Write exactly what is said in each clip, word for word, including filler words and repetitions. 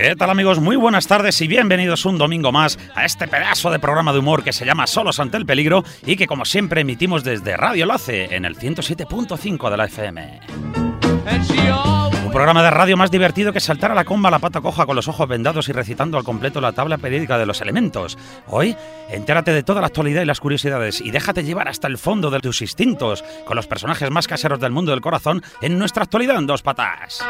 ¿Qué tal, amigos? Muy buenas tardes y bienvenidos un domingo más a este pedazo de programa de humor que se llama Solos ante el peligro y que, como siempre, emitimos desde Radio Lace en el ciento siete punto cinco de la F M. Un programa de radio más divertido que saltar a la comba a la pata coja con los ojos vendados y recitando al completo la tabla periódica de los elementos. Hoy, entérate de toda la actualidad y las curiosidades y déjate llevar hasta el fondo de tus instintos con los personajes más caseros del mundo del corazón en nuestra actualidad en dos patas.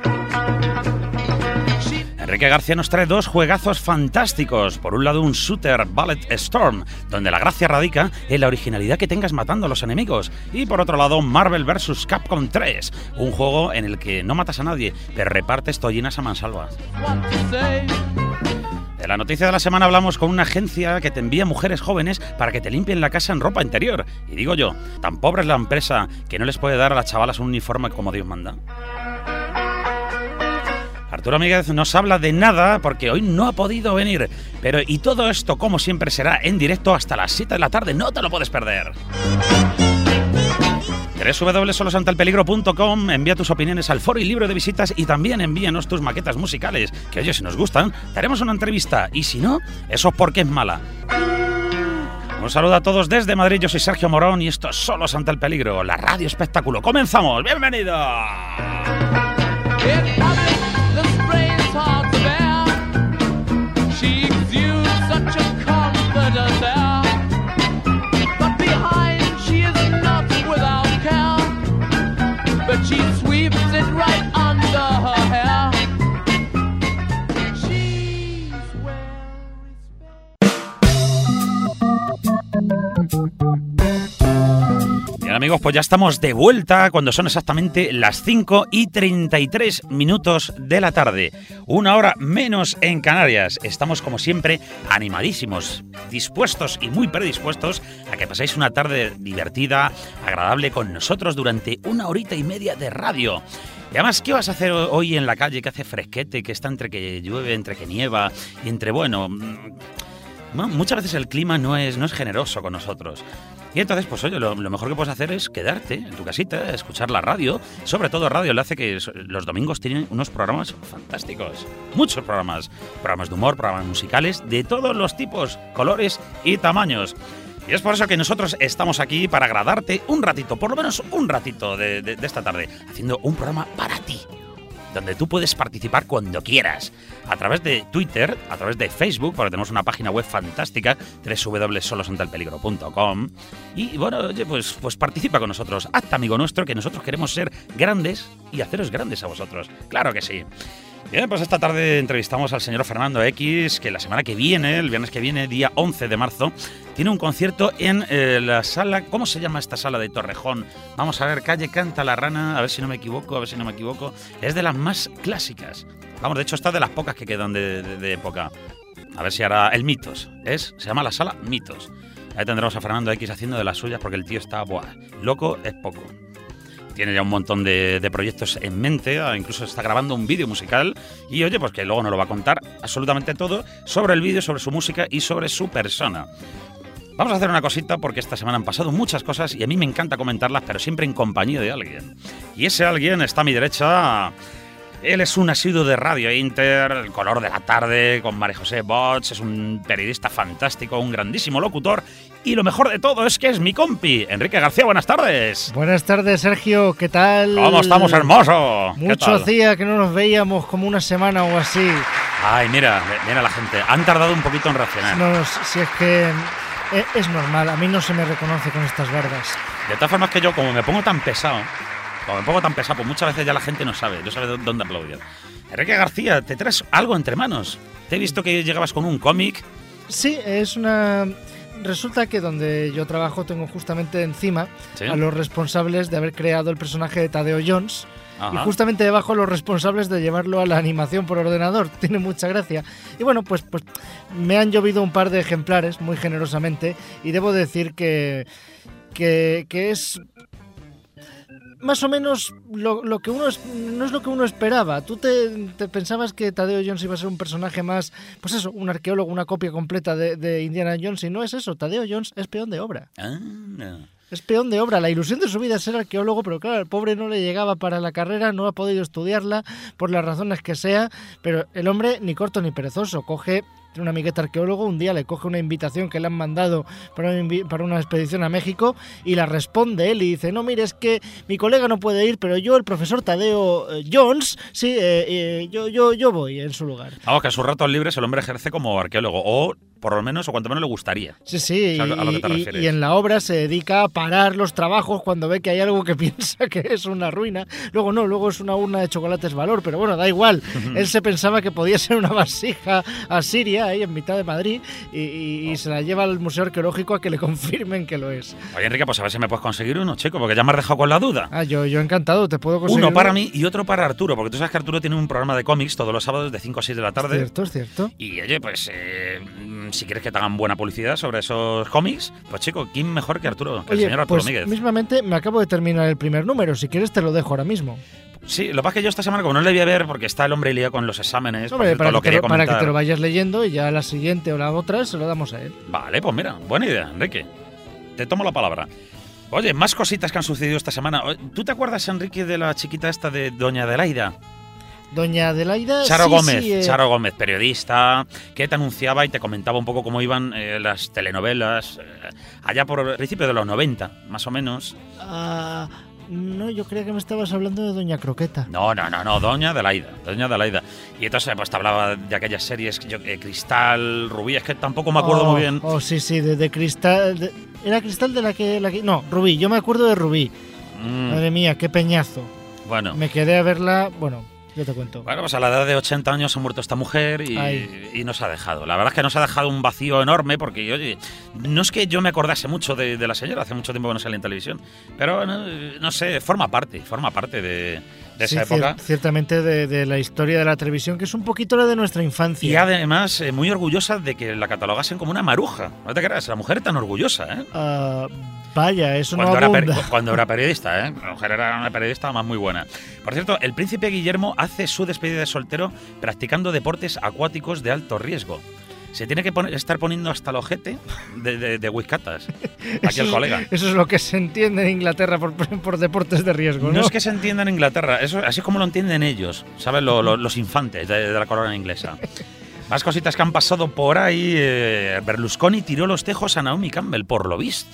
Enrique García nos trae dos juegazos fantásticos. Por un lado, un shooter Bullet Storm, donde la gracia radica en la originalidad que tengas matando a los enemigos. Y por otro lado, Marvel versus. Capcom tres, un juego en el que no matas a nadie, pero repartes tollinas a mansalva. De la noticia de la semana hablamos con una agencia que te envía mujeres jóvenes para que te limpien la casa en ropa interior. Y digo yo, ¿tan pobre es la empresa que no les puede dar a las chavalas un uniforme como Dios manda? Arturo Míguez nos habla de nada porque hoy no ha podido venir. Pero y todo esto, como siempre, será en directo hasta las siete de la tarde. No te lo puedes perder. doble u doble u doble u punto solos ante el peligro punto com. Envía tus opiniones al foro y libro de visitas y también envíanos tus maquetas musicales, que oye, si nos gustan, te haremos una entrevista y si no, eso es porque es mala. Un saludo a todos desde Madrid, yo soy Sergio Morón y esto es Solos ante el peligro, la radio espectáculo. ¡Comenzamos! ¡Bienvenidos! She sweeps it right under her hair. She's well respected. Bien, amigos, pues ya estamos de vuelta cuando son exactamente las cinco y treinta y tres minutos de la tarde. Una hora menos en Canarias. Estamos, como siempre, animadísimos, dispuestos y muy predispuestos a que paséis una tarde divertida, agradable con nosotros durante una horita y media de radio. Y además, ¿qué vas a hacer hoy en la calle que hace fresquete, que está entre que llueve, entre que nieva y entre, bueno, muchas veces el clima no es, no es generoso con nosotros? Y entonces, pues oye, lo, lo mejor que puedes hacer es quedarte en tu casita, escuchar la radio. Sobre todo Radio Lace, que los domingos tienen unos programas fantásticos. Muchos programas. Programas de humor, programas musicales, de todos los tipos, colores y tamaños. Y es por eso que nosotros estamos aquí para agradarte un ratito, por lo menos un ratito de, de, de esta tarde, haciendo un programa para ti, donde tú puedes participar cuando quieras, a través de Twitter, a través de Facebook, porque tenemos una página web fantástica, doble u doble u doble u punto solos ante el peligro punto com. Y bueno, oye, pues, pues participa con nosotros, hazte amigo nuestro, que nosotros queremos ser grandes y haceros grandes a vosotros. Claro que sí. Bien, pues esta tarde entrevistamos al señor Fernando X, que la semana que viene, el viernes que viene, día once de marzo, tiene un concierto en eh, la sala, ¿cómo se llama esta sala de Torrejón? Vamos a ver, calle Canta la Rana, a ver si no me equivoco, a ver si no me equivoco. Es de las más clásicas. Vamos, de hecho, está de las pocas que quedan de, de, de época. A ver si hará el Mitos. Es, se llama la sala Mitos. Ahí tendremos a Fernando X haciendo de las suyas porque el tío está, buah, loco es poco. Tiene ya un montón de, de proyectos en mente, incluso está grabando un vídeo musical y oye, pues que luego nos lo va a contar absolutamente todo sobre el vídeo, sobre su música y sobre su persona. Vamos a hacer una cosita porque esta semana han pasado muchas cosas y a mí me encanta comentarlas, pero siempre en compañía de alguien. Y ese alguien está a mi derecha. Él es un asiduo de Radio Inter, El Color de la Tarde, con María José Bosch, es un periodista fantástico, un grandísimo locutor, y lo mejor de todo es que es mi compi, Enrique García, buenas tardes. Buenas tardes, Sergio, ¿qué tal? ¿Cómo estamos, hermoso? Mucho hacía que no nos veíamos, como una semana o así. Ay, mira, mira la gente, han tardado un poquito en reaccionar. No, no, si es que es, es normal, a mí no se me reconoce con estas barbas. De todas formas que yo, como me pongo tan pesado... Como me pongo tan pesado, pues muchas veces ya la gente no sabe, no sabe dónde aplaudir. Enrique García, ¿te traes algo entre manos? Te he visto que llegabas con un cómic. Sí, es una... Resulta que donde yo trabajo tengo justamente encima ¿Sí? a los responsables de haber creado el personaje de Tadeo Jones. Ajá. Y justamente debajo los responsables de llevarlo a la animación por ordenador. Tiene mucha gracia. Y bueno, pues, pues me han llovido un par de ejemplares muy generosamente y debo decir que, que, que es... más o menos lo, lo que uno es, no es lo que uno esperaba. Tú te, te pensabas que Tadeo Jones iba a ser un personaje más, pues eso, un arqueólogo, una copia completa de, de Indiana Jones, y no es eso. Tadeo Jones es peón de obra. Ah, no. Es peón de obra. La ilusión de su vida es ser arqueólogo, pero claro, el pobre no le llegaba para la carrera, no ha podido estudiarla por las razones que sea, pero el hombre ni corto ni perezoso, coge... Tiene un amiguete arqueólogo, un día le coge una invitación que le han mandado para una, invi- para una expedición a México y la responde él y dice, no, mire, es que mi colega no puede ir, pero yo, el profesor Tadeo eh, Jones, sí, eh, eh, yo, yo, yo voy en su lugar. Vamos, que a sus ratos libres el hombre ejerce como arqueólogo, o por lo menos, o cuanto menos le gustaría. Sí, sí, o sea, a lo que te y, refieres. y en la obra se dedica a parar los trabajos cuando ve que hay algo que piensa que es una ruina. Luego no, luego es una urna de chocolates valor, pero bueno, da igual. Él se pensaba que podía ser una vasija asiria ahí en mitad de Madrid y, y, y se la lleva al Museo Arqueológico a que le confirmen que lo es. Oye, Enrique, pues a ver si me puedes conseguir uno, chico, porque ya me has dejado con la duda. Ah, yo, yo encantado, te puedo conseguir Uno para mí y otro para Arturo, porque tú sabes que Arturo tiene un programa de cómics todos los sábados de cinco a seis de la tarde. Es cierto, es cierto. Y oye, pues eh, si quieres que te hagan buena publicidad sobre esos cómics, pues chico, ¿quién mejor que Arturo, que Oye, el señor Arturo pues, Míguez? Mismamente me acabo de terminar el primer número, si quieres te lo dejo ahora mismo. Sí, lo que pasa es que yo esta semana, como no le voy a ver, porque está el hombre liado con los exámenes, Hombre, por para, cierto, lo que te quería lo, para que comentar. te lo vayas leyendo y ya la siguiente o la otra se lo damos a él. Vale, pues mira, buena idea, Enrique. Te tomo la palabra. Oye, más cositas que han sucedido esta semana. ¿Tú te acuerdas, Enrique, de la chiquita esta de Doña Adelaida? Doña Adelaida... Charo sí, Gómez, sí, eh. Charo Gómez, periodista, que te anunciaba y te comentaba un poco cómo iban eh, las telenovelas eh, allá por el principio de los noventa, más o menos. Ah, no, yo creía que me estabas hablando de Doña Croqueta. No, no, no, no, Doña Adelaida, Doña Adelaida. Y entonces pues te hablaba de aquellas series, yo, eh, Cristal, Rubí, es que tampoco me acuerdo oh, muy bien. Oh, sí, sí, de, de Cristal... de- ¿Era Cristal de la que, la que...? No, Rubí, yo me acuerdo de Rubí. Mm, Madre mía, qué peñazo. bueno. Me quedé a verla... Bueno, yo te cuento. Bueno, pues a la edad de ochenta años ha muerto esta mujer y, y nos ha dejado. La verdad es que nos ha dejado un vacío enorme porque, oye, no es que yo me acordase mucho de, de la señora, hace mucho tiempo que no sale en televisión, pero no, no sé, forma parte, forma parte de, de esa Sí, época. cier- ciertamente de, de la historia de la televisión, que es un poquito la de nuestra infancia. Y además eh, muy orgullosa de que la catalogasen como una maruja. No te creas, la mujer tan orgullosa, ¿eh? Ah, vaya, eso Cuando, no era abunda. peri- cuando era periodista, ¿eh? La mujer era una periodista más muy buena. Por cierto, el príncipe Guillermo hace su despedida de soltero practicando deportes acuáticos de alto riesgo. Se tiene que poner, estar poniendo hasta el ojete de, de, de whiskatas. Aquí Eso el es- colega. Eso es lo que se entiende en Inglaterra por, por deportes de riesgo, ¿no? No es que se entienda en Inglaterra, eso, así es como lo entienden ellos, ¿sabes? Lo- lo- los infantes de, de la corona inglesa. Más cositas que han pasado por ahí. eh, Berlusconi tiró los tejos a Naomi Campbell, por lo visto.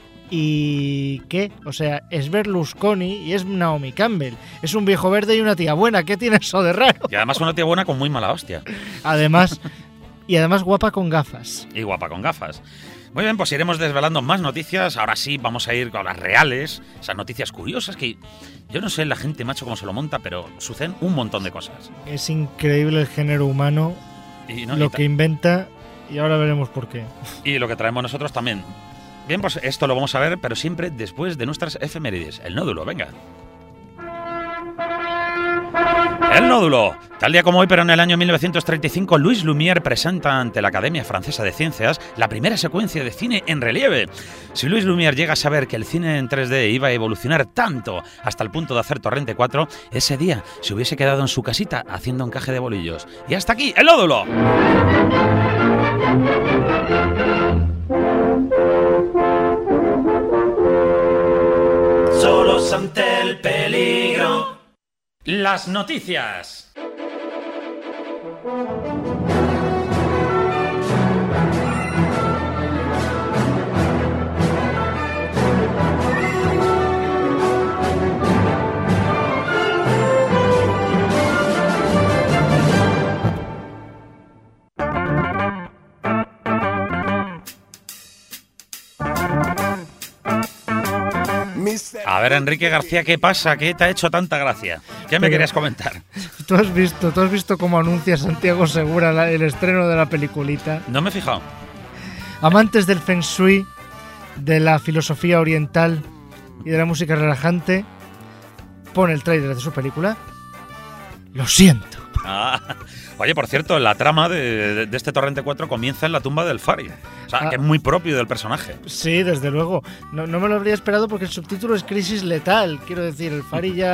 ¿Y qué? O sea, es Berlusconi y es Naomi Campbell. Es un viejo verde y una tía buena. ¿Qué tiene eso de raro? Y además una tía buena con muy mala hostia. Además, y además guapa con gafas. Y guapa con gafas. Muy bien, pues iremos desvelando más noticias. Ahora sí, vamos a ir con las reales. Esas noticias curiosas que yo no sé la gente, macho, cómo se lo monta, pero suceden un montón de cosas. Es increíble el género humano, Y, ¿no? lo y, ta- que inventa, y ahora veremos por qué. y lo que traemos nosotros también. Bien, pues esto lo vamos a ver, pero siempre después de nuestras efemérides. El nódulo, venga. El nódulo. Tal día como hoy, pero en el año mil novecientos treinta y cinco, Louis Lumière presenta ante la Academia Francesa de Ciencias la primera secuencia de cine en relieve. Si Louis Lumière llega a saber que el cine en tres D iba a evolucionar tanto hasta el punto de hacer Torrente cuatro, ese día se hubiese quedado en su casita haciendo encaje de bolillos. Y hasta aquí, el nódulo. Solos ante el peligro. Las noticias. A ver, Enrique García, ¿qué pasa? ¿Qué te ha hecho tanta gracia? ¿Qué me Pero- querías comentar? ¿Tú has visto, tú has visto cómo anuncia Santiago Segura la- el estreno de la peliculita? No me he fijado. Amantes del Feng Shui, de la filosofía oriental y de la música relajante, pone el tráiler de su película. Lo siento. Ah, oye, por cierto, la trama de, de- de este Torrente cuatro comienza en la tumba del Fari. O sea, Ah. que es muy propio del personaje. Sí, desde luego. No, no me lo habría esperado porque el subtítulo es Crisis Letal. Quiero decir, el Fari ya,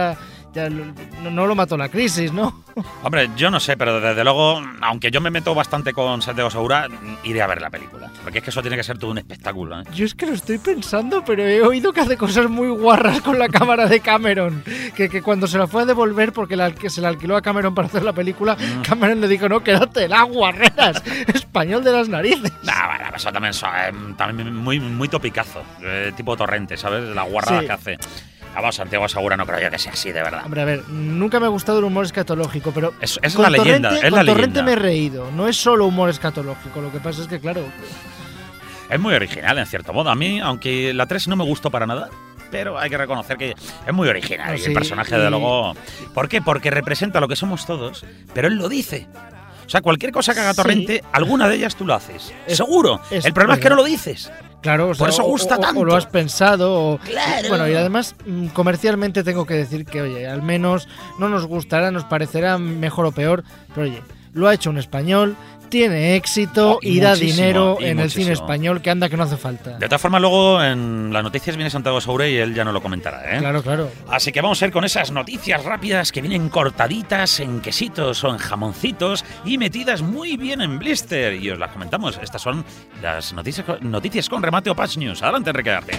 ya no, no lo mató la crisis, ¿no? Hombre, yo no sé, pero desde luego, aunque yo me meto bastante con Santiago Segura, iré a ver la película. Porque es que eso tiene que ser todo un espectáculo, ¿eh? Yo es que lo estoy pensando, pero he oído que hace cosas muy guarras con la cámara de Cameron. Que, que cuando se la fue a devolver, porque la, que se la alquiló a Cameron para hacer la película, mm. Cameron le dijo, no, quédate las guarreras, español de las narices. Nah, bueno, eso también, eh, también muy, muy topicazo, eh, tipo Torrente, ¿sabes? La guarrada sí. que hace. Vamos, Santiago Segura no creo yo que sea así, de verdad. Hombre, a ver, nunca me ha gustado el humor escatológico, pero es, es la leyenda, Torrente, es con la Torrente leyenda. me he reído, no es solo humor escatológico, lo que pasa es que, claro... Es muy original, en cierto modo. A mí, aunque la tres no me gustó para nada, pero hay que reconocer que es muy original. No, y sí, el personaje, y... de luego... ¿Por qué? Porque representa lo que somos todos, pero él lo dice. O sea, cualquier cosa que haga Torrente, sí. alguna de ellas tú lo haces. Es, Seguro. Es el problema verdad. es que no lo dices. Claro, o sea, por eso gusta o, tanto. O lo has pensado. O, claro. Bueno, y además, comercialmente tengo que decir que, oye, al menos no nos gustará, nos parecerá mejor o peor, pero oye, lo ha hecho un español, tiene éxito oh, y, y da dinero y en muchísimo. el cine español, que anda que no hace falta. De todas formas, luego en las noticias viene Santiago Segura y él ya no lo comentará, ¿eh? Claro, claro. Así que vamos a ir con esas noticias rápidas que vienen cortaditas en quesitos o en jamoncitos y metidas muy bien en blister. Y os las comentamos. Estas son las noticias, noticias con remate o Patch News. Adelante, Enrique García.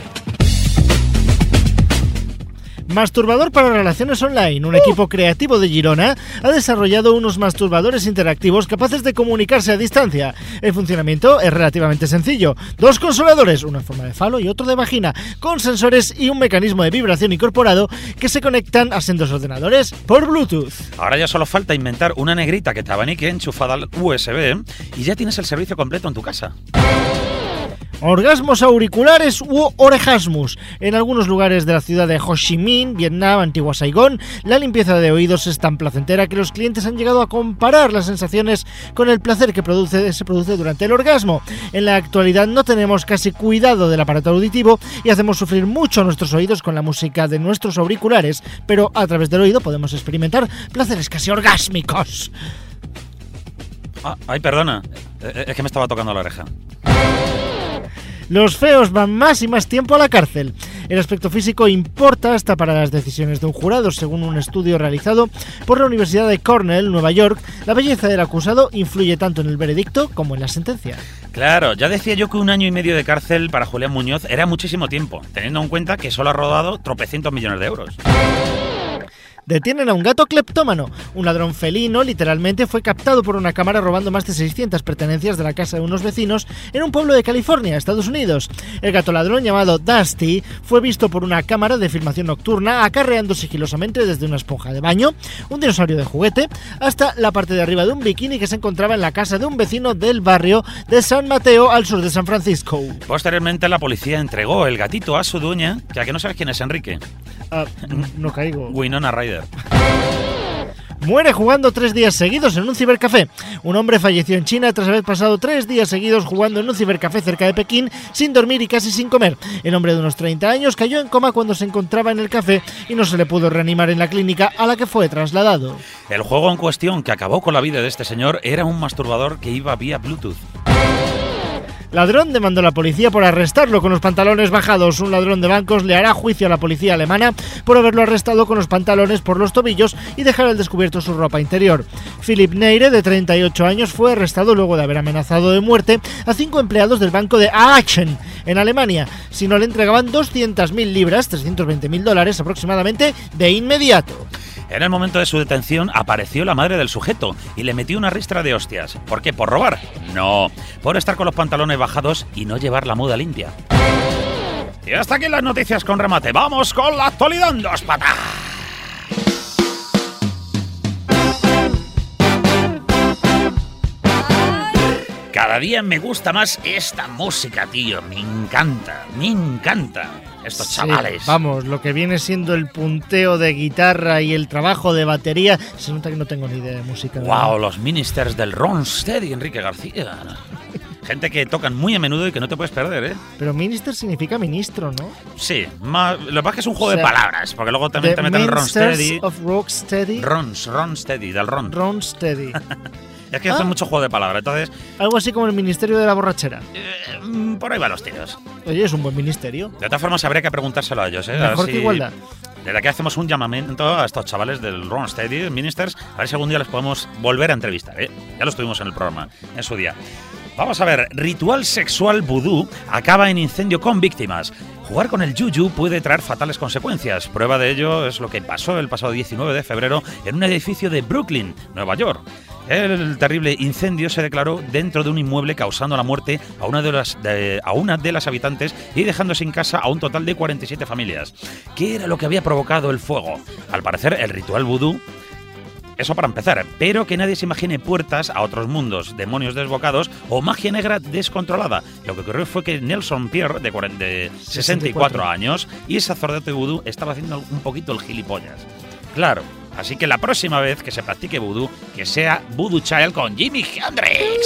Masturbador para relaciones online. Un uh. equipo creativo de Girona ha desarrollado unos masturbadores interactivos capaces de comunicarse a distancia. El funcionamiento es relativamente sencillo. Dos consoladores, uno en forma de falo y otro de vagina, con sensores y un mecanismo de vibración incorporado que se conectan a sendos ordenadores por Bluetooth. Ahora ya solo falta inventar una negrita que te abanique enchufada al U S B y ya tienes el servicio completo en tu casa. Orgasmos auriculares u orejasmus. En algunos lugares de la ciudad de Ho Chi Minh, Vietnam, antigua Saigón, la limpieza de oídos es tan placentera que los clientes han llegado a comparar las sensaciones con el placer que produce, se produce durante el orgasmo. En la actualidad no tenemos casi cuidado del aparato auditivo y hacemos sufrir mucho a nuestros oídos con la música de nuestros auriculares, pero a través del oído podemos experimentar placeres casi orgásmicos. Ah, ay, perdona, es que me estaba tocando la oreja. Los feos van más y más tiempo a la cárcel. El aspecto físico importa hasta para las decisiones de un jurado. Según un estudio realizado por la Universidad de Cornell, Nueva York, la belleza del acusado influye tanto en el veredicto como en la sentencia. Claro, ya decía yo que un año y medio de cárcel para Julián Muñoz era muchísimo tiempo, teniendo en cuenta que solo ha rodado tropecientos millones de euros. Detienen a un gato cleptómano. Un ladrón felino literalmente fue captado por una cámara robando más de seiscientas pertenencias de la casa de unos vecinos en un pueblo de California, Estados Unidos. El gato ladrón, llamado Dusty, fue visto por una cámara de filmación nocturna acarreando sigilosamente desde una esponja de baño, un dinosaurio de juguete, hasta la parte de arriba de un bikini que se encontraba en la casa de un vecino del barrio de San Mateo, al sur de San Francisco. Posteriormente, la policía entregó el gatito a su dueña, ya que no sabes quién es Enrique. Uh, no caigo. Winona Ryder. Muere jugando tres días seguidos en un cibercafé. Un hombre falleció en China tras haber pasado tres días seguidos jugando en un cibercafé cerca de Pekín, sin dormir y casi sin comer. El hombre de unos treinta años cayó en coma cuando se encontraba en el café y no se le pudo reanimar en la clínica a la que fue trasladado. El juego en cuestión que acabó con la vida de este señor era un masturbador que iba vía Bluetooth. Ladrón demandó a la policía por arrestarlo con los pantalones bajados. Un ladrón de bancos le hará juicio a la policía alemana por haberlo arrestado con los pantalones por los tobillos y dejar al descubierto su ropa interior. Philipp Neire, de treinta y ocho años, fue arrestado luego de haber amenazado de muerte a cinco empleados del banco de Aachen, en Alemania, si no le entregaban doscientas mil libras, trescientos veinte mil dólares aproximadamente, de inmediato. En el momento de su detención apareció la madre del sujeto y le metió una ristra de hostias. ¿Por qué? ¿Por robar? No, por estar con los pantalones bajados y no llevar la muda limpia. Y hasta aquí las noticias con remate. ¡Vamos con la actualidad en dos patas! Cada día me gusta más esta música, tío. Me encanta, me encanta. Estos sí, chavales. Vamos, lo que viene siendo el punteo de guitarra y el trabajo de batería, se nota que no tengo ni idea de música. Wow, los ministers del Ronsteady, Enrique García. Gente que tocan muy a menudo y que no te puedes perder, ¿eh? Pero minister significa ministro, ¿no? Sí, más, lo que pasa es que es un juego o sea, de palabras, porque luego también te meten Ronsteady. of Rocksteady. Rons, Ronsteady, del Ron. Ronsteady. Es que ah. hace mucho juego de palabras, entonces... Algo así como el Ministerio de la Borrachera. Eh, por ahí van los tiros. Oye, es un buen ministerio. De todas formas, habría que preguntárselo a ellos, ¿eh? Mejor si... que Igualdad. Desde aquí hacemos un llamamiento a estos chavales del Ronsteady Ministers, a ver si algún día les podemos volver a entrevistar, ¿eh? Ya los tuvimos en el programa, en su día. Vamos a ver, ritual sexual vudú acaba en incendio con víctimas. Jugar con el yuyu puede traer fatales consecuencias. Prueba de ello es lo que pasó el pasado diecinueve de febrero en un edificio de Brooklyn, Nueva York. El terrible incendio se declaró dentro de un inmueble, causando la muerte a una de las, de, a una de las habitantes y dejando sin casa a un total de cuarenta y siete familias. ¿Qué era lo que había provocado el fuego? Al parecer, el ritual vudú. Eso para empezar, pero que nadie se imagine puertas a otros mundos, demonios desbocados o magia negra descontrolada. Lo que ocurrió fue que Nelson Pierre, de, cuarenta, de sesenta y cuatro años, y sacerdote vudú, estaba haciendo un poquito el gilipollas. Claro, así que la próxima vez que se practique vudú, que sea Voodoo Child con Jimi Hendrix.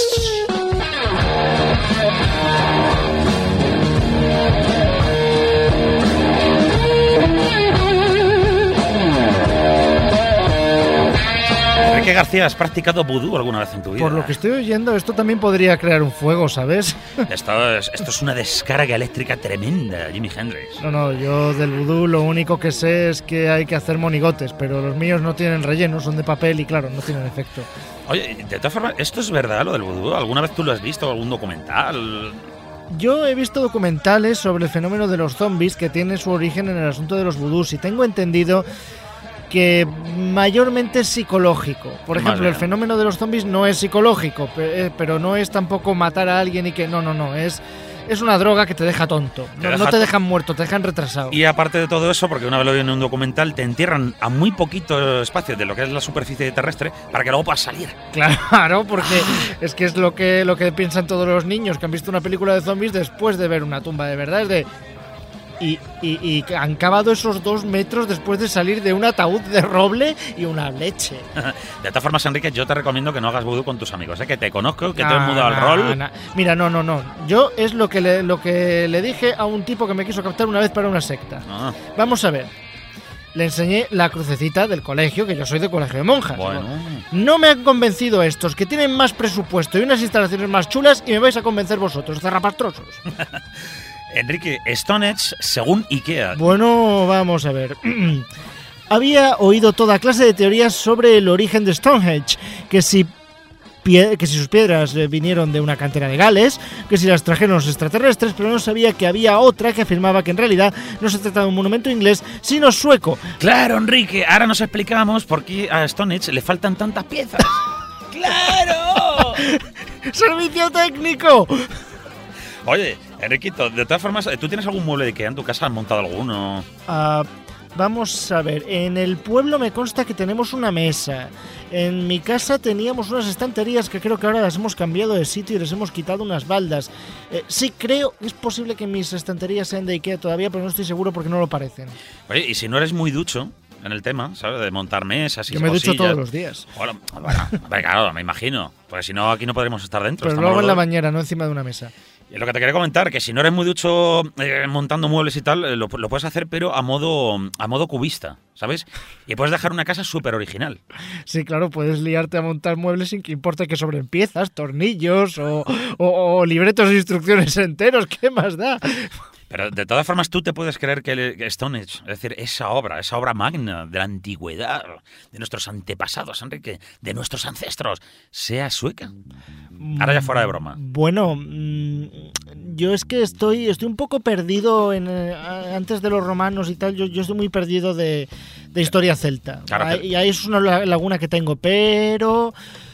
Enrique García, ¿has practicado vudú alguna vez en tu vida? Por lo que estoy oyendo, esto también podría crear un fuego, ¿sabes? Esto es, esto es una descarga eléctrica tremenda, Jimi Hendrix. No, no, yo del vudú lo único que sé es que hay que hacer monigotes, pero los míos no tienen relleno, son de papel y claro, no tienen efecto. Oye, de todas formas, ¿esto es verdad lo del vudú? ¿Alguna vez tú lo has visto, algún documental? Yo he visto documentales sobre el fenómeno de los zombies que tiene su origen en el asunto de los vudús y tengo entendido que mayormente es psicológico. Por ejemplo, el fenómeno de los zombies no es psicológico, pero no es tampoco matar a alguien y que... No, no, no, es... Es una droga que te deja tonto. Te no, deja no te dejan muerto, te dejan retrasado. Y aparte de todo eso, porque una vez lo vi en un documental, te entierran a muy poquito espacio de lo que es la superficie terrestre para que luego puedas salir. Claro, porque es que es lo que, lo que piensan todos los niños que han visto una película de zombies después de ver una tumba de verdad. Es de... Y, y, y han cavado esos dos metros después de salir de un ataúd de roble y una leche. De todas formas, Enrique, yo te recomiendo que no hagas vudú con tus amigos, ¿eh? Que te conozco, que nah, te has mudado nah, al rol. Nah. Mira, no, no, no. Yo es lo que, le, lo que le dije a un tipo que me quiso captar una vez para una secta. Ah. Vamos a ver. Le enseñé la crucecita del colegio, que yo soy de colegio de monjas. Bueno. No me han convencido estos, que tienen más presupuesto y unas instalaciones más chulas, y me vais a convencer vosotros, zarrapastrosos. Enrique, Stonehenge según IKEA. Bueno, vamos a ver. Había oído toda clase de teorías sobre el origen de Stonehenge, que si, pie- que si sus piedras vinieron de una cantera de Gales, que si las trajeron los extraterrestres, pero no sabía que había otra que afirmaba que en realidad no se trataba de un monumento inglés, sino sueco. Claro, Enrique, ahora nos explicamos por qué a Stonehenge le faltan tantas piezas. ¡Claro! ¡Servicio técnico! Oye, Enriquito, de todas formas, ¿tú tienes algún mueble de IKEA en tu casa? ¿Has montado alguno? Uh, vamos a ver, en el pueblo me consta que tenemos una mesa. En mi casa teníamos unas estanterías que creo que ahora las hemos cambiado de sitio y les hemos quitado unas baldas. Eh, sí, creo, es posible que mis estanterías sean de IKEA todavía, pero no estoy seguro porque no lo parecen. Oye, y si no eres muy ducho en el tema, ¿sabes? De montar mesas y Yo me cosillas. ducho todos los días. Bueno, bueno, a ver, claro, me imagino. Porque si no, aquí no podremos estar dentro. Pero luego en la bañera, no encima de una mesa. Y lo que te quería comentar, que si no eres muy ducho eh, montando muebles y tal, eh, lo, lo puedes hacer, pero a modo a modo cubista, ¿sabes? Y puedes dejar una casa súper original. Sí, claro, puedes liarte a montar muebles sin que importe que sobren piezas, tornillos o, o, o libretos de instrucciones enteros. ¿Qué más da? Pero de todas formas tú te puedes creer que Stonehenge, es decir, esa obra, esa obra magna de la antigüedad, de nuestros antepasados, Enrique, de nuestros ancestros, sea sueca. Ahora ya fuera de broma. Bueno, yo es que estoy estoy un poco perdido en antes de los romanos y tal, yo, yo estoy muy perdido de, de historia celta. Claro, y ahí es una laguna que tengo, pero...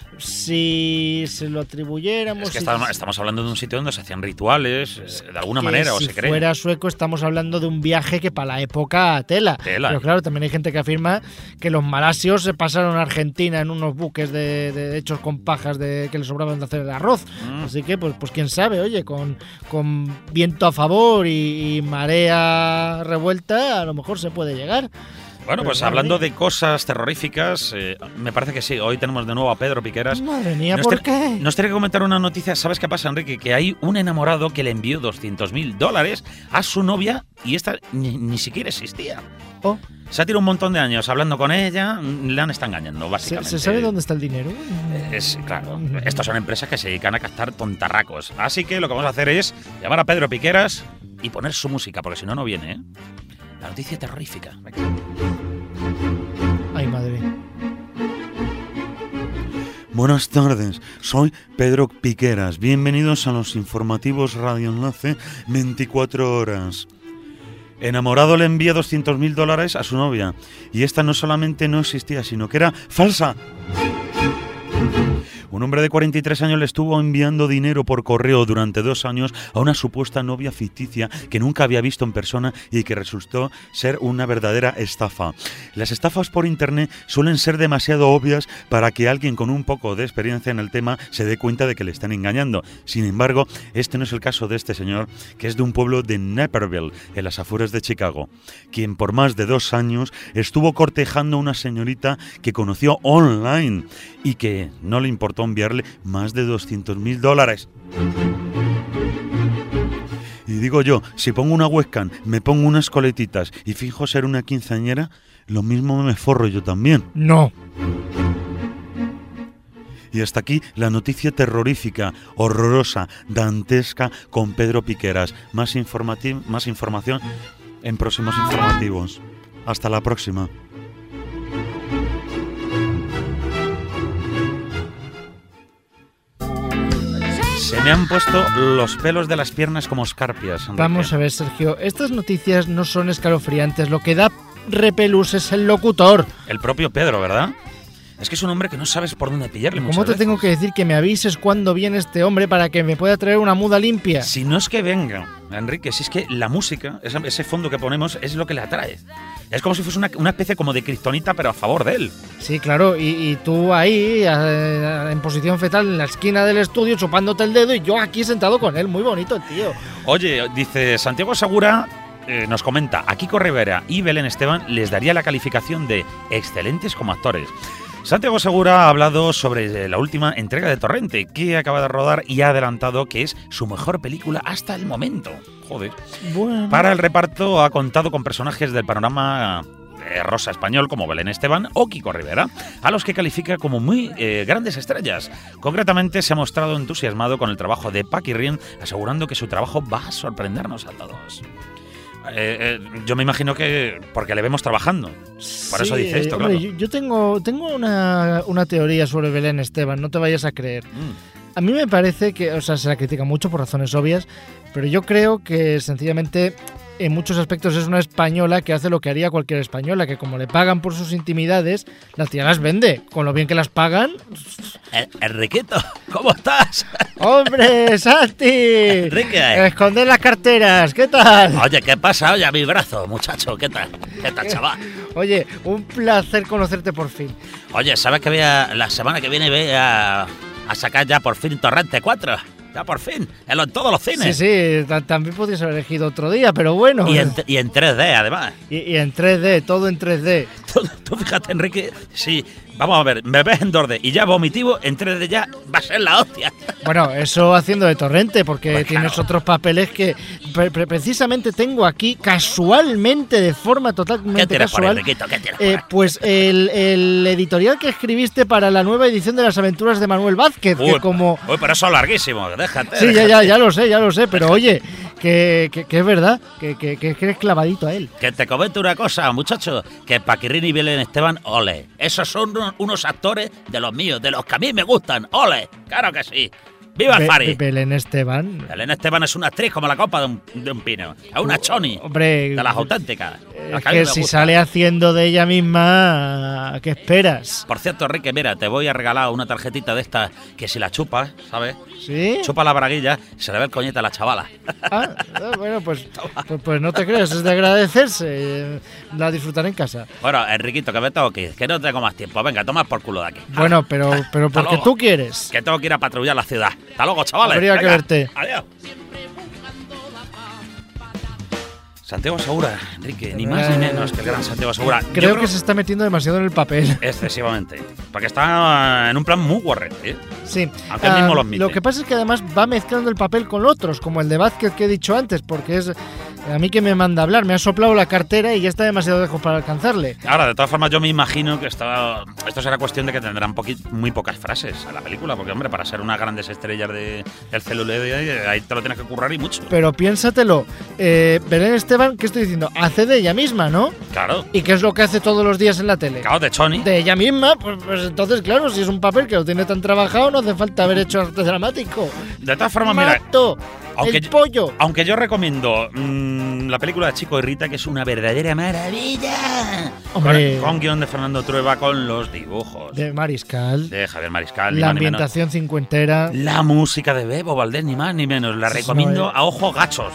Si se lo atribuyéramos... Es que si estamos, estamos hablando de un sitio donde se hacían rituales, eh, de alguna manera, si o se cree. Si fuera sueco, estamos hablando de un viaje que para la época tela. tela. Pero claro, también hay gente que afirma que los malasios se pasaron a Argentina en unos buques de, de hechos con pajas de que les sobraban de hacer el arroz. Mm. Así que, pues, pues quién sabe, oye, con, con viento a favor y, y marea revuelta, a lo mejor se puede llegar. Bueno, pues hablando de cosas terroríficas, eh, me parece que sí. Hoy tenemos de nuevo a Pedro Piqueras. Madre mía, ¿por qué? Nos tiene que comentar una noticia. ¿Sabes qué pasa, Enrique? Que hay un enamorado que le envió doscientos mil dólares a su novia y esta ni, ni siquiera existía. Oh. Se ha tirado un montón de años hablando con ella, le han estado engañando, básicamente. ¿Se, ¿Se sabe dónde está el dinero? Es, claro, estas son empresas que se dedican a captar tontarracos. Así que lo que vamos a hacer es llamar a Pedro Piqueras y poner su música, porque si no, no viene, ¿eh? la noticia terrorífica. Ay, madre. Buenas tardes, soy Pedro Piqueras. Bienvenidos a los informativos Radio Enlace veinticuatro horas. Enamorado le envía doscientos mil dólares a su novia. Y esta no solamente no existía, sino que era falsa. Un hombre de cuarenta y tres años le estuvo enviando dinero por correo durante dos años a una supuesta novia ficticia que nunca había visto en persona y que resultó ser una verdadera estafa. Las estafas por internet suelen ser demasiado obvias para que alguien con un poco de experiencia en el tema se dé cuenta de que le están engañando. Sin embargo, este no es el caso de este señor, que es de un pueblo de Naperville, en las afueras de Chicago, quien por más de dos años estuvo cortejando a una señorita que conoció online y que no le importó enviarle más de doscientos mil dólares. Y digo yo, si pongo una webcam, me pongo unas coletitas y fijo ser una quinceañera, lo mismo me forro yo también. No. Y hasta aquí la noticia terrorífica, horrorosa, dantesca con Pedro Piqueras. Más, informati- más información en próximos informativos. Hasta la próxima. Se me han puesto los pelos de las piernas como escarpias, Enrique. Vamos a ver, Sergio, estas noticias no son escalofriantes, lo que da repelús es el locutor. El propio Pedro, ¿verdad? Es que es un hombre que no sabes por dónde pillarle. ¿Cómo te veces. tengo que decir que me avises cuándo viene este hombre para que me pueda traer una muda limpia? Si no es que venga, Enrique, si es que la música, ese, ese fondo que ponemos, es lo que le atrae. Es como si fuese una, una especie como de kriptonita, pero a favor de él. Sí, claro, y, y tú ahí, a, en posición fetal, en la esquina del estudio, chupándote el dedo, y yo aquí sentado con él. Muy bonito, tío. Oye, dice Santiago Segura, eh, nos comenta, a Kiko Rivera y Belén Esteban les daría la calificación de excelentes como actores. Santiago Segura ha hablado sobre la última entrega de Torrente, que acaba de rodar y ha adelantado que es su mejor película hasta el momento. Joder. Bueno. Para el reparto ha contado con personajes del panorama eh, rosa español como Belén Esteban o Kiko Rivera, a los que califica como muy eh, grandes estrellas. Concretamente se ha mostrado entusiasmado con el trabajo de Paquirrín, asegurando que su trabajo va a sorprendernos a todos. Eh, eh, yo me imagino que porque le vemos trabajando. Por sí, eso dice esto, hombre, claro. Yo, yo tengo, tengo una, una teoría sobre Belén Esteban, no te vayas a creer. Mm. A mí me parece que, o sea, se la critica mucho por razones obvias, pero yo creo que sencillamente en muchos aspectos es una española que hace lo que haría cualquier española, que como le pagan por sus intimidades, la tía las vende. Con lo bien que las pagan... Eh, Enriquito, ¿cómo estás? ¡Hombre, Santi! Enrique. Esconder las carteras, ¿qué tal? Oye, ¿qué pasa? Oye, a mi brazo, muchacho, ¿qué tal? ¿Qué tal, chaval? Oye, un placer conocerte por fin. Oye, ¿sabes que voy a, la semana que viene voy a, a sacar ya por fin Torrente cuatro? Ya por fin, en, lo, en todos los cines. Sí, sí, t- también podrías haber elegido otro día, pero bueno. Y en, y en tres D, además. Y, y en tres D, todo en tres D. Tú, tú fíjate, Enrique, sí, vamos a ver, me ves en dos D y ya vomitivo, en tres D ya va a ser la hostia. Bueno, eso haciendo de Torrente, porque Pues tienes claro. otros papeles que pre- pre- precisamente tengo aquí, casualmente, de forma totalmente ¿Qué tienes por ahí, casual. Enriquito? ¿Qué tienes por Eh, ahí? pues el, el editorial que escribiste para la nueva edición de las aventuras de Manuel Vázquez, Uy, que como... uy, pero eso es larguísimo, déjate. Sí, ya, déjate. ya, ya lo sé, ya lo sé, pero oye, que, que, que es verdad, que, que, que eres clavadito a él. Que te comento una cosa, muchacho, que Paquirrín y Belén Esteban, ole. Esos son unos, unos actores de los míos, de los que a mí me gustan, ole. Claro que sí. ¡Viva el Be- Fari! Belén Esteban. Belén Esteban es una actriz como la copa de un, de un pino. Es una choni. Hombre, De las auténticas. es Las que a mí que me si gustan. sale haciendo de ella misma, ¿qué esperas? Por cierto, Enrique, mira, te voy a regalar una tarjetita de estas que si la chupas, ¿sabes? ¿Sí? Chupa la braguilla, se le ve el coñete a la chavala. Ah, ah, bueno, pues, pues, pues no te creas, es de agradecerse. eh, La disfrutaré en casa. Bueno, Enriquito, que me tengo que ir, que no tengo más tiempo. Venga, toma por culo de aquí. Bueno, pero, pero Hasta porque luego. tú quieres. Que tengo que ir a patrullar la ciudad. Hasta luego, chavales. Habría que Venga, verte. Adiós. Santiago Segura, Enrique, ni más ni menos que el gran Santiago Segura. Yo Creo que se está metiendo demasiado en el papel. Excesivamente. Porque está en un plan muy guarrete, ¿eh? Sí. Aunque él mismo Ah, lo admite. lo que pasa es que además va mezclando el papel con otros, como el de Vázquez que he dicho antes, porque es A mí que me manda a hablar, me ha soplado la cartera y ya está demasiado lejos para alcanzarle. Ahora, de todas formas, yo me imagino que estaba, esto será cuestión de que tendrán poqui, muy pocas frases a la película, porque, hombre, para ser unas grandes estrellas de, del celuloide, ahí te lo tienes que currar y mucho. Pero piénsatelo, eh, Belén Esteban, ¿qué estoy diciendo? Hace de ella misma, ¿no? Claro. ¿Y qué es lo que hace todos los días en la tele? Claro, de Choni. De ella misma, pues, pues entonces, claro, si es un papel que lo tiene tan trabajado, no hace falta haber hecho arte dramático. De todas formas, Mato, mira... Aunque el yo, pollo. Aunque yo recomiendo mmm, la película de Chico y Rita, que es una verdadera maravilla. Hombre. Con, con guión de Fernando Trueba, con los dibujos. De Mariscal. De Javier Mariscal. La ambientación cincuentera. La música de Bebo Valdés, ni más ni menos. La recomiendo a ojos gachos.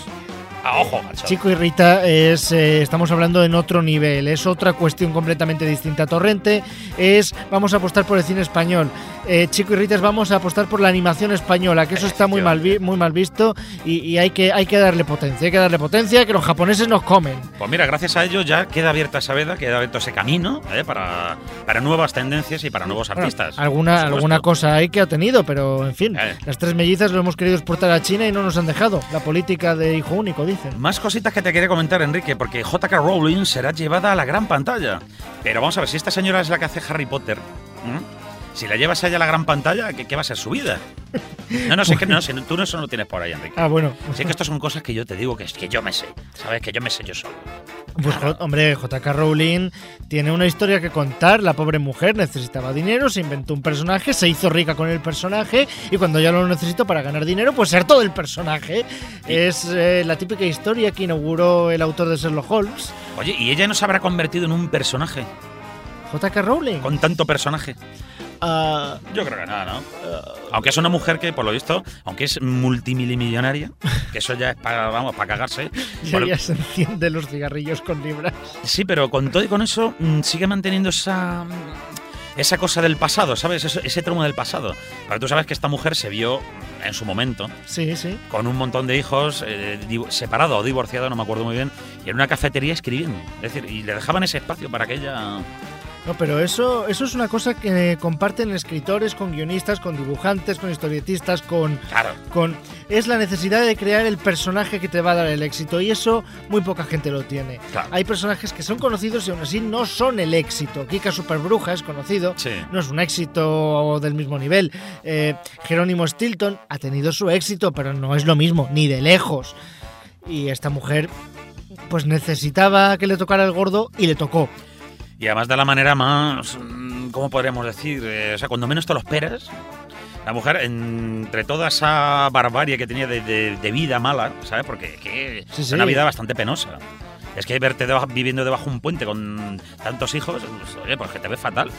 A ojo, gacho. Chico y Rita es, eh, estamos hablando en otro nivel, es otra cuestión completamente distinta. Torrente es, vamos a apostar por el cine español. Eh, Chico y Rita es, vamos a apostar por la animación española, que eso está muy mal, vi, muy mal visto y, y hay, que, hay que darle potencia, hay que darle potencia, que los japoneses nos comen. Pues mira, gracias a ello ya queda abierta esa veda, queda abierto ese camino eh, para, para nuevas tendencias y para nuevos artistas. Bueno, alguna, alguna cosa hay que ha tenido, pero en fin, eh. las tres mellizas lo hemos querido exportar a China y no nos han dejado. La política de hijo único, dicen. Más cositas que te quería comentar, Enrique, porque J K Rowling será llevada a la gran pantalla. Pero vamos a ver, si esta señora es la que hace Harry Potter, ¿eh? Si la llevas a ella a la gran pantalla, ¿qué, qué va a ser su vida? No, no, sé que no, si tú no, eso no lo tienes por ahí, Enrique. Ah, bueno. Sí que estas son cosas que yo te digo que es que yo me sé, ¿sabes? Que yo me sé yo solo. Pues, claro. Hombre, J K Rowling tiene una historia que contar. La pobre mujer necesitaba dinero, se inventó un personaje, se hizo rica con el personaje y cuando ya lo necesitó para ganar dinero, pues ser todo el personaje. ¿Y? Es eh, la típica historia que inauguró el autor de Sherlock Holmes. Oye, ¿y ella no se habrá convertido en un personaje? ¿J K Rowling? Con tanto personaje. Uh, Yo creo que nada, ¿no? Uh, aunque es una mujer que, por lo visto, aunque es multimillonaria, que eso ya es para, vamos, para cagarse. Ya, ya se enciende los cigarrillos con libras. Sí, pero con todo y con eso mmm, sigue manteniendo esa esa cosa del pasado, ¿sabes? Ese, ese tramo del pasado. Porque tú sabes que esta mujer se vio en su momento, sí, sí, con un montón de hijos, eh, separado o divorciado, no me acuerdo muy bien, y en una cafetería escribiendo. Es decir, y le dejaban ese espacio para que ella... No, pero eso, eso es una cosa que comparten escritores con guionistas, con dibujantes, con historietistas, con, claro. con... Es la necesidad de crear el personaje que te va a dar el éxito y eso muy poca gente lo tiene. Claro. Hay personajes que son conocidos y aún así no son el éxito. Kika Superbruja es conocido, sí. No es un éxito del mismo nivel. Eh, Jerónimo Stilton ha tenido su éxito, pero no es lo mismo, ni de lejos. Y esta mujer pues necesitaba que le tocara el gordo y le tocó. Y además de la manera más, ¿cómo podríamos decir? Eh, o sea, cuando menos te lo esperas, la mujer, entre toda esa barbarie que tenía de, de, de vida mala, ¿sabes? Porque que sí, es sí. una vida bastante penosa. Es que verte debajo, viviendo debajo de un puente con tantos hijos, pues, oye, pues que te ves fatal.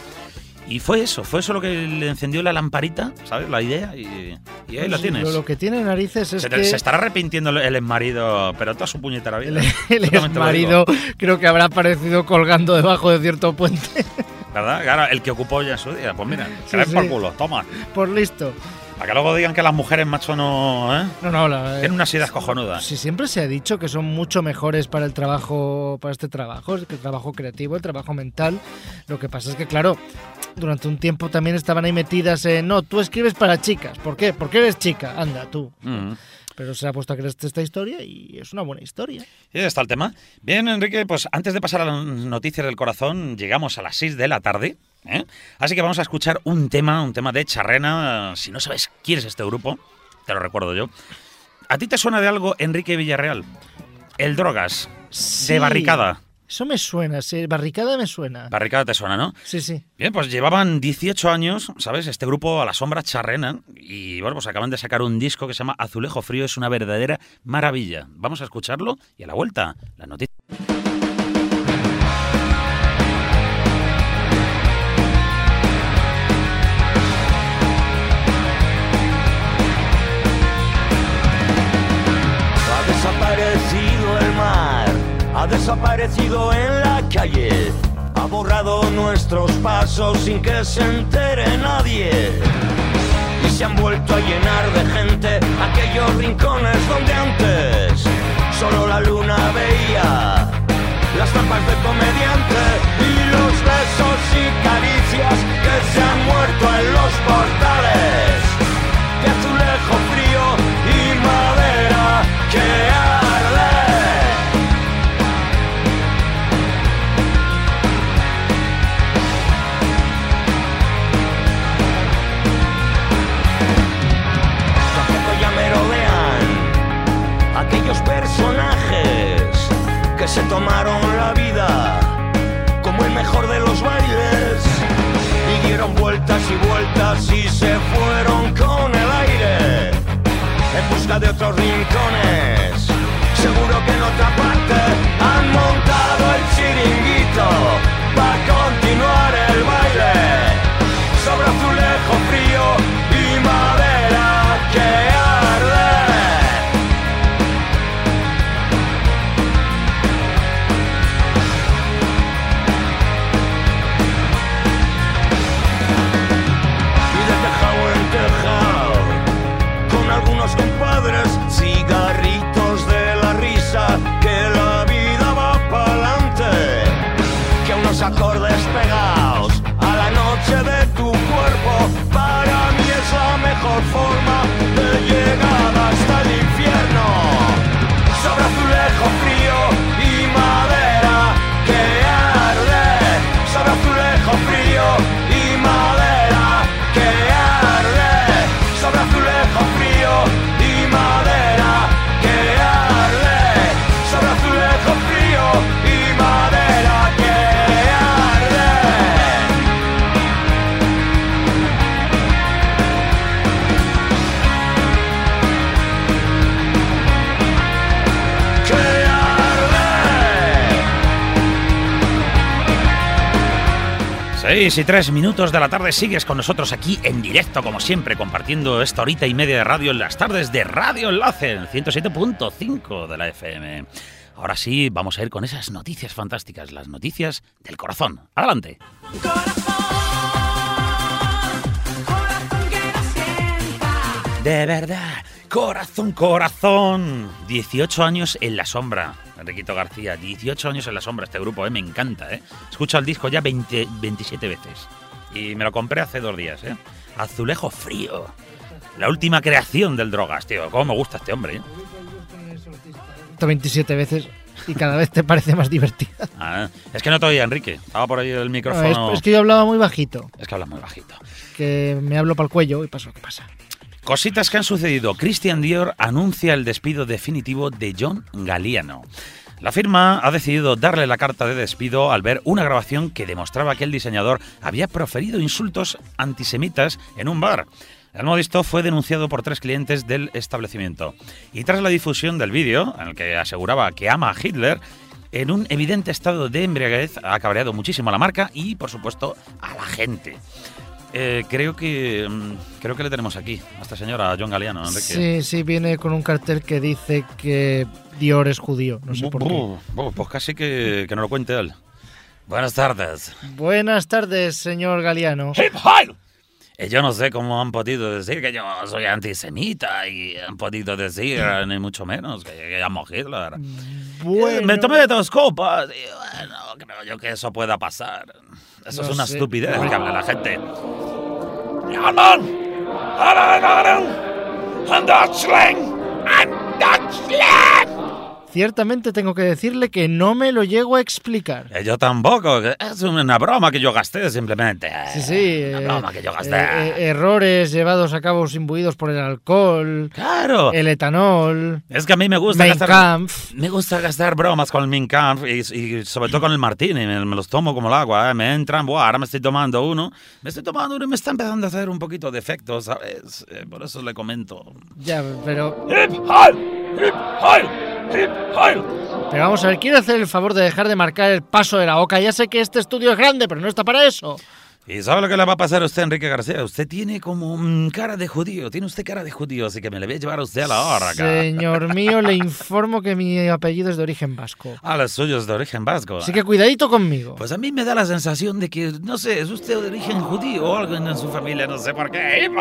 Y fue eso, fue eso lo que le encendió la lamparita, ¿sabes? La idea y, y ahí la tienes. Lo, lo que tiene narices es se, que... Se estará arrepintiendo el exmarido, pero toda su puñetera vida. El, el exmarido creo que habrá aparecido colgando debajo de cierto puente. ¿Verdad? Claro, el que ocupó ya en su día. Pues mira, sí, que le den sí. por culo, toma. Por listo. Para que luego digan que las mujeres, macho, no... ¿eh? No, no, la, tienen unas ideas cojonudas. Sí, siempre se ha dicho que son mucho mejores para el trabajo, para este trabajo, el trabajo creativo, el trabajo mental. Lo que pasa es que, claro, durante un tiempo también estaban ahí metidas en... No, tú escribes para chicas. ¿Por qué? Porque eres chica. Anda, tú. Mm. Pero se ha puesto a creer esta historia y es una buena historia. Y ahí está el tema. Bien, Enrique, pues antes de pasar a las noticias del corazón, llegamos a las seis de la tarde. ¿eh? Así que vamos a escuchar un tema, un tema de Charrena. Si no sabes quién es este grupo, te lo recuerdo yo. ¿A ti te suena de algo Enrique Villarreal? El Drogas, sí, de Barricada. Eso me suena, sí, Barricada me suena. Barricada te suena, ¿no? Sí, sí. Bien, pues llevaban dieciocho años, ¿sabes? Este grupo a la sombra Charrena. Y bueno, pues acaban de sacar un disco que se llama Azulejo Frío. Es una verdadera maravilla. Vamos a escucharlo y a la vuelta, la noticia. Ha desaparecido el mar, ha desaparecido en la calle, ha borrado nuestros pasos sin que se entere nadie. Y se han vuelto a llenar de gente aquellos rincones donde antes solo la luna veía las trampas del comediante y los besos y caricias que se han muerto en los portales de azulejo frío y madera que arde. Seis y tres minutos de la tarde, sigues con nosotros aquí en directo, como siempre, compartiendo esta horita y media de radio en las tardes de Radio Enlace, en ciento siete punto cinco de la F M. Ahora sí, vamos a ir con esas noticias fantásticas, las noticias del corazón. Adelante. De verdad, corazón, corazón. dieciocho años en la sombra. Enriquito García, dieciocho años en la sombra este grupo, ¿eh? Me encanta, ¿eh? Escucho el disco ya veinte, veintisiete veces. Y me lo compré hace dos días, ¿eh? Azulejo Frío. La última creación del Drogas, tío. Cómo me gusta este hombre, ¿eh? veintisiete veces y cada vez te parece más divertida. Ah, es que no te oía, Enrique. Estaba por ahí el micrófono. No, es, es que yo hablaba muy bajito. Es que hablas muy bajito. Que me hablo para el cuello y pasa lo que pasa. Cositas que han sucedido. Christian Dior anuncia el despido definitivo de John Galliano. La firma ha decidido darle la carta de despido al ver una grabación que demostraba que el diseñador había proferido insultos antisemitas en un bar. El modisto fue denunciado por tres clientes del establecimiento. Y tras la difusión del vídeo, en el que aseguraba que ama a Hitler, en un evidente estado de embriaguez ha cabreado muchísimo a la marca y, por supuesto, a la gente. Eh, creo que creo que le tenemos aquí a esta señora, a John Galliano, Enrique. Sí, sí, viene con un cartel que dice que Dior es judío, no sé por qué. Uh, uh, pues casi que, que nos lo cuente él. Buenas tardes. Buenas tardes, señor Galliano. ¡Hip Heil! Eh, yo no sé cómo han podido decir que yo soy antisemita y han podido decir, ni mucho menos, que, que llamo a Hitler. Bueno. Me tomé dos copas y bueno, creo yo que eso pueda pasar. Eso no es una sé. estupidez que habla la gente. Ja, man! Ciertamente tengo que decirle que no me lo llego a explicar. Eh, yo tampoco, es una broma que yo gasté simplemente. Sí, sí. Una eh, broma que yo gasté. Eh, eh, errores llevados a cabo imbuidos por el alcohol. Claro. El etanol. Es que a mí me gusta Mein gastar... Kampf. Me gusta gastar bromas con el Mein Kampf y, y sobre todo con el Martini. Me, me los tomo como el agua, ¿eh? Me entran, buah, ahora me estoy tomando uno. Me estoy tomando uno y me está empezando a hacer un poquito de efecto, ¿sabes? Eh, por eso le comento. Ya, pero... ¡Hip Heil! ¡Hip Heil! ¡Hip Heil! Pero vamos a ver, quiero hacer el favor de dejar de marcar el paso de la oca. Ya sé que este estudio es grande, pero no está para eso. ¿Y sabe lo que le va a pasar a usted, Enrique García? Usted tiene como mmm, cara de judío. Tiene usted cara de judío, así que me le voy a llevar a usted a la hora acá. Señor mío, le informo que mi apellido es de origen vasco. Ah, los suyos de origen vasco. Así que cuidadito conmigo. Pues a mí me da la sensación de que, no sé, es usted de origen judío o algo en su familia, no sé por qué.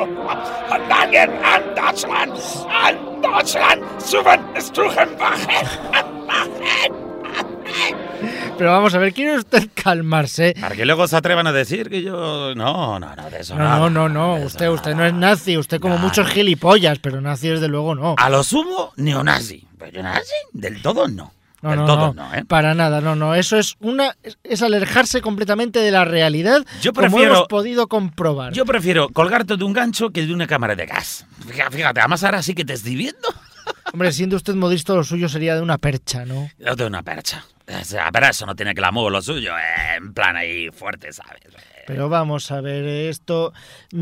Pero vamos a ver, ¿quiere usted calmarse? Para que luego se atrevan a decir que yo... No, no, no, de eso no. No, no, no, no. Usted, usted no es nazi. Usted como nada. Muchos gilipollas, pero nazi desde luego no. A lo sumo, neonazi. Pero nazi, del todo no. No, del no, todo no, no, ¿eh? Para nada, no, no. Eso es una es alejarse completamente de la realidad, yo prefiero, como hemos podido comprobar. Yo prefiero colgarte de un gancho que de una cámara de gas. Fíjate, además ahora sí que te estoy viendo. Hombre, siendo usted modisto, lo suyo sería de una percha, ¿no? Yo de una percha. O sea, pero eso no tiene glamour, lo suyo, eh, en plan ahí fuerte, ¿sabes? Pero vamos a ver, esto...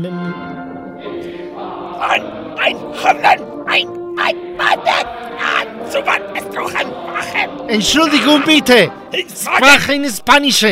Entschuldigung bitte! Sprache in Spanish!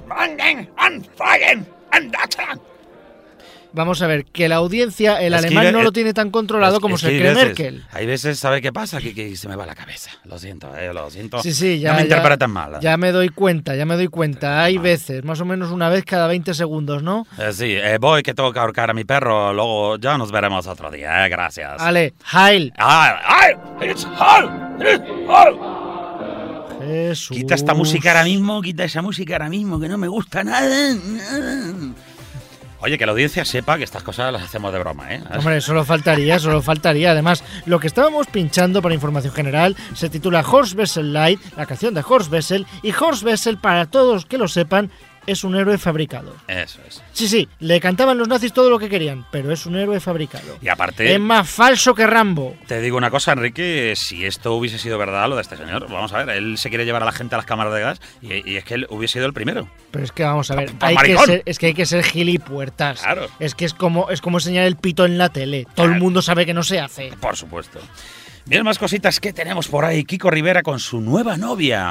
Vamos a ver, que la audiencia, el es alemán que, no eh, lo tiene tan controlado es, como es se cree veces, Merkel. Hay veces, ¿sabe qué pasa? Que, que se me va la cabeza. Lo siento, eh, lo siento. Sí, sí, ya, no me ya, interpretan mal. Ya me doy cuenta, ya me doy cuenta. Hay veces, más o menos una vez cada veinte segundos, ¿no? Eh, sí, eh, voy que tengo que ahorcar a mi perro, luego ya nos veremos otro día, eh, gracias. Ale, Heil. Heil, Heil, it's Heil, it's Heil. Jesús. Quita esta música ahora mismo, quita esa música ahora mismo, que no me gusta nada, nada. Oye, que la audiencia sepa que estas cosas las hacemos de broma, ¿eh? Hombre, solo faltaría, solo faltaría. Además, lo que estábamos pinchando para información general se titula Horst Wessel Light, la canción de Horst Wessel, y Horst Wessel, para todos que lo sepan, es un héroe fabricado. Eso es. Sí, sí, le cantaban los nazis todo lo que querían, pero es un héroe fabricado. Y aparte... Es más falso que Rambo. Te digo una cosa, Enrique, si esto hubiese sido verdad, lo de este señor, vamos a ver, él se quiere llevar a la gente a las cámaras de gas y, y es que él hubiese sido el primero. Pero es que vamos a ver, hay que ser, es que hay que ser gilipuertas. Claro. Es que es como, es como enseñar el pito en la tele. Todo claro. El mundo sabe que no se hace. Por supuesto. Bien, más cositas que tenemos por ahí. Kiko Rivera con su nueva novia.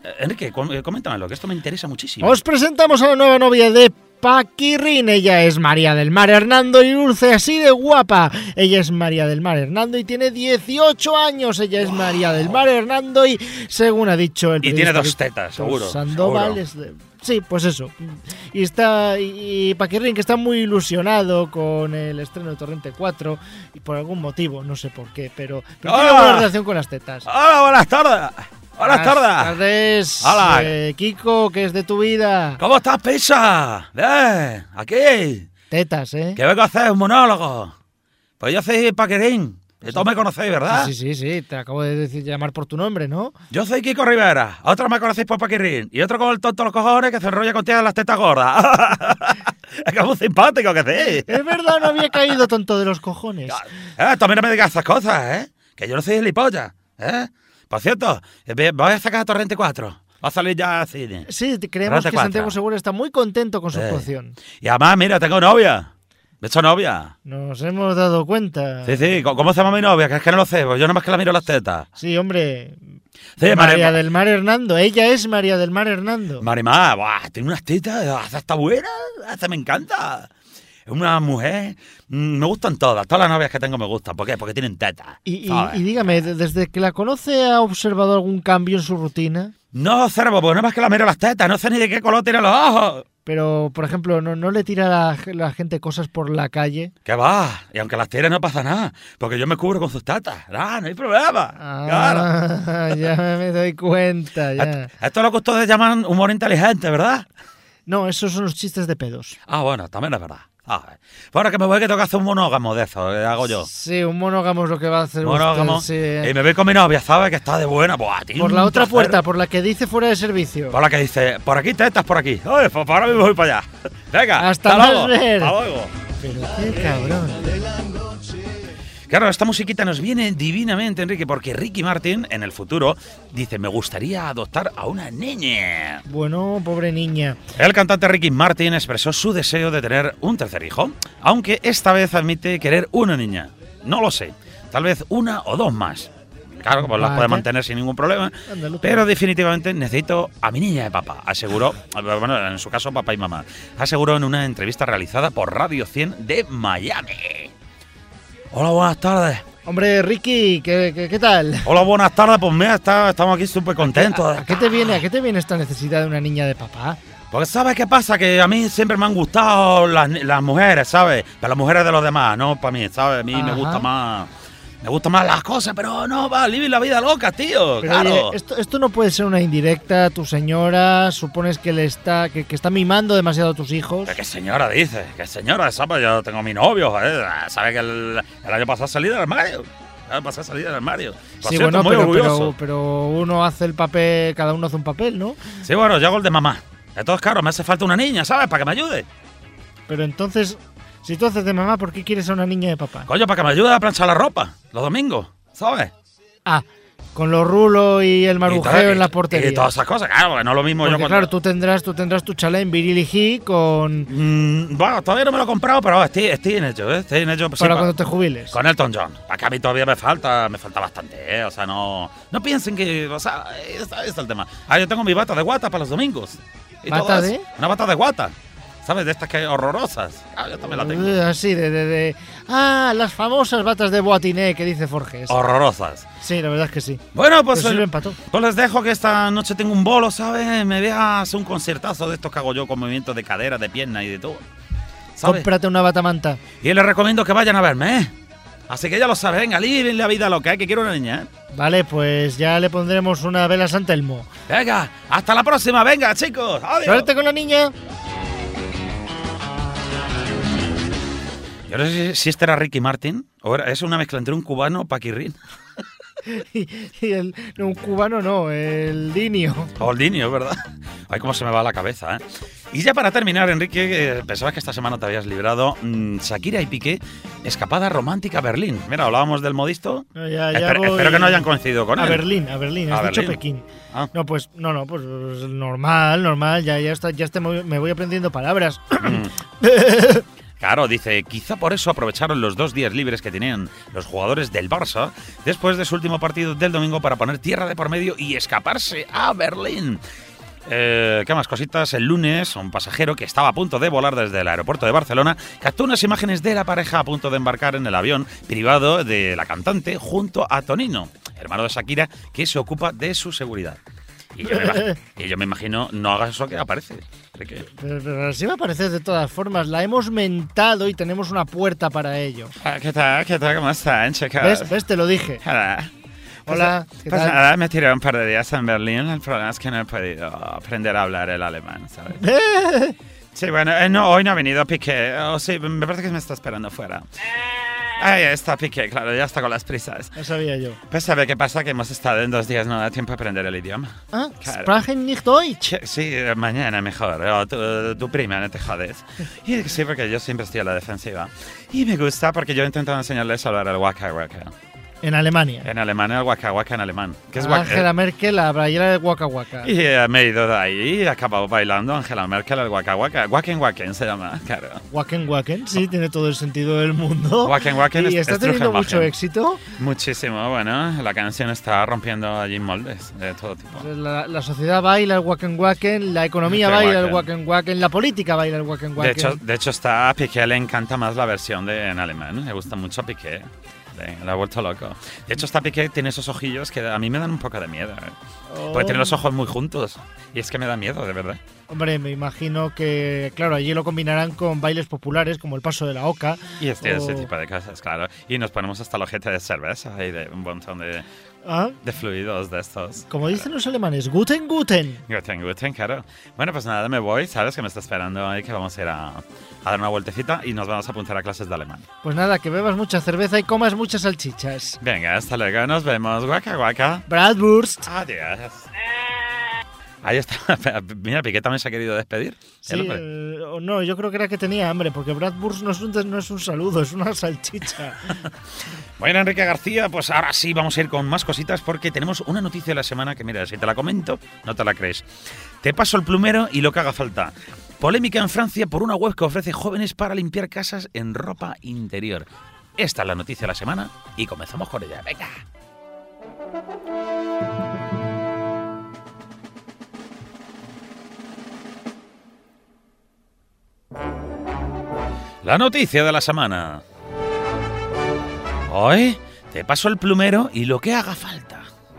Enrique, coméntamelo, que esto me interesa muchísimo. Os presentamos a la nueva novia de Paquirrín. Ella es María del Mar Hernando y luce así de guapa. Ella es María del Mar Hernando y tiene dieciocho años. Ella es wow. María del Mar Hernando y, según ha dicho el Y tiene dos tetas, seguro. Sandoval seguro. Es de, sí, pues eso. Y está y Paquirrín, que está muy ilusionado con el estreno de Torrente cuatro y por algún motivo, no sé por qué, pero, pero tiene buena relación con las tetas. Hola, buenas tardes. Buenas tardes. Buenas tardes. Hola. Eh, Kiko, ¿qué es de tu vida? ¿Cómo estás, pizza? Bien, aquí. Tetas, ¿eh? ¿Qué vengo a hacer? Un monólogo. Pues yo soy Paquirrín. Y todos me conocéis, ¿verdad? Sí, sí, sí. Te acabo de decir llamar por tu nombre, ¿no? Yo soy Kiko Rivera. Otros me conocéis por Paquirrín. Y otro con el tonto los cojones que se enrolla contigo en las tetas gordas. Es que es muy simpático que sí. Es verdad, no había caído tonto de los cojones. Eh, también no me digas esas cosas, ¿eh? Que yo no soy gilipollas, ¿eh? Por cierto, voy a sacar Torrente cuatro. Va a salir ya al cine. Sí, creemos que Santiago Segura está muy contento con su actuación. Y además, mira, tengo novia. ¿Me he hecho novia? Nos hemos dado cuenta. Sí, sí. ¿Cómo se llama mi novia? Que es que no lo sé. Pues yo nomás que la miro las tetas. Sí, hombre. Sí, María María del Mar Hernando. Ella es María del Mar Hernando. Marimar, buah, tiene unas tetas. Está buena. Esta me encanta. Es una mujer. Mmm, me gustan todas. Todas las novias que tengo me gustan. ¿Por qué? Porque tienen tetas. Y, y, y dígame, ¿desde que la conoce ha observado algún cambio en su rutina? No observo, porque no más que la miro las tetas. No sé ni de qué color tiene los ojos. Pero, por ejemplo, ¿no, no le tira a la, la gente cosas por la calle? ¿Qué va? Y aunque las tire no pasa nada, porque yo me cubro con sus tetas. Ah, no hay problema. Ah, claro. Ya me doy cuenta, ya. Esto es lo que ustedes llaman humor inteligente, ¿verdad? No, esos son los chistes de pedos. Ah, bueno, también es verdad. Ah, bueno, que me voy, que tengo que hacer un monógamo de eso, que hago yo. Sí, un monógamo es lo que va a hacer monógamo. usted. Sí. Y me voy con mi novia, ¿sabes? Que está de buena. Buah, tío, por la otra placer. Puerta, por la que dice fuera de servicio. Por la que dice, por aquí tetas, por aquí. Oye, pues ahora mismo voy para allá. Venga, hasta, hasta luego. Ver. Hasta luego. Pero qué cabrón. Claro, esta musiquita nos viene divinamente, Enrique, porque Ricky Martin, en el futuro, dice, me gustaría adoptar a una niña. Bueno, pobre niña. El cantante Ricky Martin expresó su deseo de tener un tercer hijo, aunque esta vez admite querer una niña. No lo sé, tal vez una o dos más. Claro, pues las puede mantener sin ningún problema, pero definitivamente necesito a mi niña de papá, aseguró, bueno, en su caso papá y mamá, aseguró en una entrevista realizada por Radio cien de Miami. Hola, buenas tardes. Hombre, Ricky, ¿qué, qué, qué tal? Hola, buenas tardes. Pues mira, está, estamos aquí súper contentos. ¿A, a, ¿A qué te viene, a qué te viene esta necesidad de una niña de papá? Porque ¿sabes qué pasa? Que a mí siempre me han gustado las, las mujeres, ¿sabes? Pero las mujeres de los demás, no para mí, ¿sabes? A mí Ajá. me gusta más... Me gustan más las cosas, pero no, va, vivir la vida loca, tío. Pero claro. Oye, esto, esto no puede ser una indirecta. Tu señora, supones que le está que, que está mimando demasiado a tus hijos. ¿Qué señora dice? ¿Qué señora? ¿Sabes? Yo tengo mi novio, ¿eh? ¿Sabes que el, el año pasado salí del armario? El año pasado salí del armario. Por sí, cierto, bueno, muy pero, orgulloso. Pero, pero uno hace el papel, cada uno hace un papel, ¿no? Sí, bueno, yo hago el de mamá. Entonces, claro, me hace falta una niña, ¿sabes? Para que me ayude. Pero entonces, si tú haces de mamá, ¿por qué quieres a una niña de papá? Coño, para que me ayude a planchar la ropa los domingos, ¿sabes? Ah, con los rulos y el marujeo y en la portería. Y todas esas cosas, claro, porque no es lo mismo porque yo cuando... claro, tú tendrás, tú tendrás tu chalet en Viril y con... Mm, bueno, todavía no me lo he comprado, pero estoy, estoy en ello, ¿eh? Estoy en ello. Para sí, cuando te jubiles. Con Elton John. Para que a mí todavía me falta, me falta bastante, ¿eh? O sea, no... No piensen que... O sea, ese es el tema. Ah, yo tengo mi bata de guata para los domingos. ¿Bata de? Una bata de guata. ¿Sabes? De estas que horrorosas. Ah, yo también la tengo. Así, de, de, de... Ah, las famosas batas de Boatiné que dice Forges. Horrorosas. Sí, la verdad es que sí. Bueno, pues, el, pues les dejo que esta noche tengo un bolo, ¿sabes? Me voy a hacer un concertazo de estos que hago yo con movimientos de cadera, de pierna y de todo. ¿Sabes? Cómprate una bata manta. Y les recomiendo que vayan a verme, ¿eh? Así que ya lo saben, venga, viven la vida loca, ¿eh? Que quiero una niña, ¿eh? Vale, pues ya le pondremos una vela a San Telmo. Venga, hasta la próxima, venga, chicos. Adiós. Suerte con la niña. Yo no sé si este era Ricky Martin o era, es una mezcla entre un cubano Paquirrín. y, y el, no, un cubano no, el Dinio. O el Dinio, ¿verdad? Ay, cómo se me va la cabeza, ¿eh? Y ya para terminar, Enrique, eh, pensabas que esta semana te habías librado. Mmm, Shakira y Piqué, escapada romántica a Berlín. Mira, hablábamos del modisto. No, ya, ya espero, espero que no hayan coincidido con a él. Berlín, a Berlín, has a dicho Berlín. Pekín. Ah. No, pues, no, no, pues normal, normal, ya, ya está, ya está, me voy aprendiendo palabras. Mm. Claro, dice, quizá por eso aprovecharon los dos días libres que tenían los jugadores del Barça después de su último partido del domingo para poner tierra de por medio y escaparse a Berlín. Eh, ¿Qué más cositas? El lunes, un pasajero que estaba a punto de volar desde el aeropuerto de Barcelona captó unas imágenes de la pareja a punto de embarcar en el avión privado de la cantante junto a Tonino, hermano de Shakira, que se ocupa de su seguridad. Y yo, me imagino, y yo me imagino, no hagas eso que aparece. Pero, pero así va a aparecer de todas formas. La hemos mentado y tenemos una puerta para ello. Ah, ¿Qué tal? ¿Qué tal? ¿Cómo están, chicas? ¿Ves? ¿Ves? Te lo dije. Hola. Hola. Pues, pues nada, me tiré un par de días en Berlín. El problema es que no he podido aprender a hablar el alemán, ¿sabes? Sí, bueno, eh, no, hoy no ha venido Piqué. Oh, sí, me parece que me está esperando fuera. Ahí está Piqué, claro, ya está con las prisas. Lo sabía yo. Pues ¿sabe qué pasa? Que hemos estado en dos días, no da tiempo a aprender el idioma. Ah, claro. Sprachen nicht Deutsch. Sí, mañana mejor. O tu, tu prima, no te jodes. Y sí, porque yo siempre estoy a la defensiva. Y me gusta porque yo he intentado enseñarles a hablar el waka waka. En Alemania. En Alemania, el waka waka en alemán. ¿Qué es waka? Angela Merkel, la brayera del waka waka. Y eh, me he ido de ahí y he acabado bailando Angela Merkel, el waka waka. Wacken wacken se llama, claro. Wacken wacken, sí, tiene todo el sentido del mundo. Wacken wacken. ¿Y está teniendo mucho éxito? Muchísimo, bueno, la canción está rompiendo allí moldes de todo tipo. La, la sociedad baila el wacken wacken, la economía Wacken baila wacken. el wacken wacken, la política baila el wacken wacken. De hecho, de hecho está a Piqué le encanta más la versión de en alemán, le gusta mucho a Piqué. Le ha vuelto loco. De hecho, esta Piqué tiene esos ojillos que a mí me dan un poco de miedo. ¿eh? Oh. Porque tiene los ojos muy juntos. Y es que me da miedo, de verdad. Hombre, me imagino que, claro, allí lo combinarán con bailes populares como el paso de la oca. Y este, o... ese tipo de cosas, claro. Y nos ponemos hasta el ojete de cerveza y de un montón de, ¿Ah? de fluidos de estos. Como claro. dicen los alemanes, guten, guten. Guten, guten, claro. Bueno, pues nada, me voy. Sabes que me está esperando ahí, que vamos a ir a, a dar una vueltecita y nos vamos a apuntar a clases de alemán. Pues nada, que bebas mucha cerveza y comas muchas salchichas. Venga, hasta luego. Nos vemos. Guaca, guaca. Bratwurst. Adiós. Ahí está. Mira, Piqué también se ha querido despedir. Sí, eh, no, yo creo que era que tenía hambre, porque Bratwurst no es un, no es un saludo, es una salchicha. Bueno, Enrique García, pues ahora sí vamos a ir con más cositas porque tenemos una noticia de la semana que, mira, si te la comento, no te la crees. Te paso el plumero y lo que haga falta. Polémica en Francia por una web que ofrece jóvenes para limpiar casas en ropa interior. Esta es la noticia de la semana y comenzamos con ella. ¡Venga! La noticia de la semana. Hoy te paso el plumero y lo que haga falta.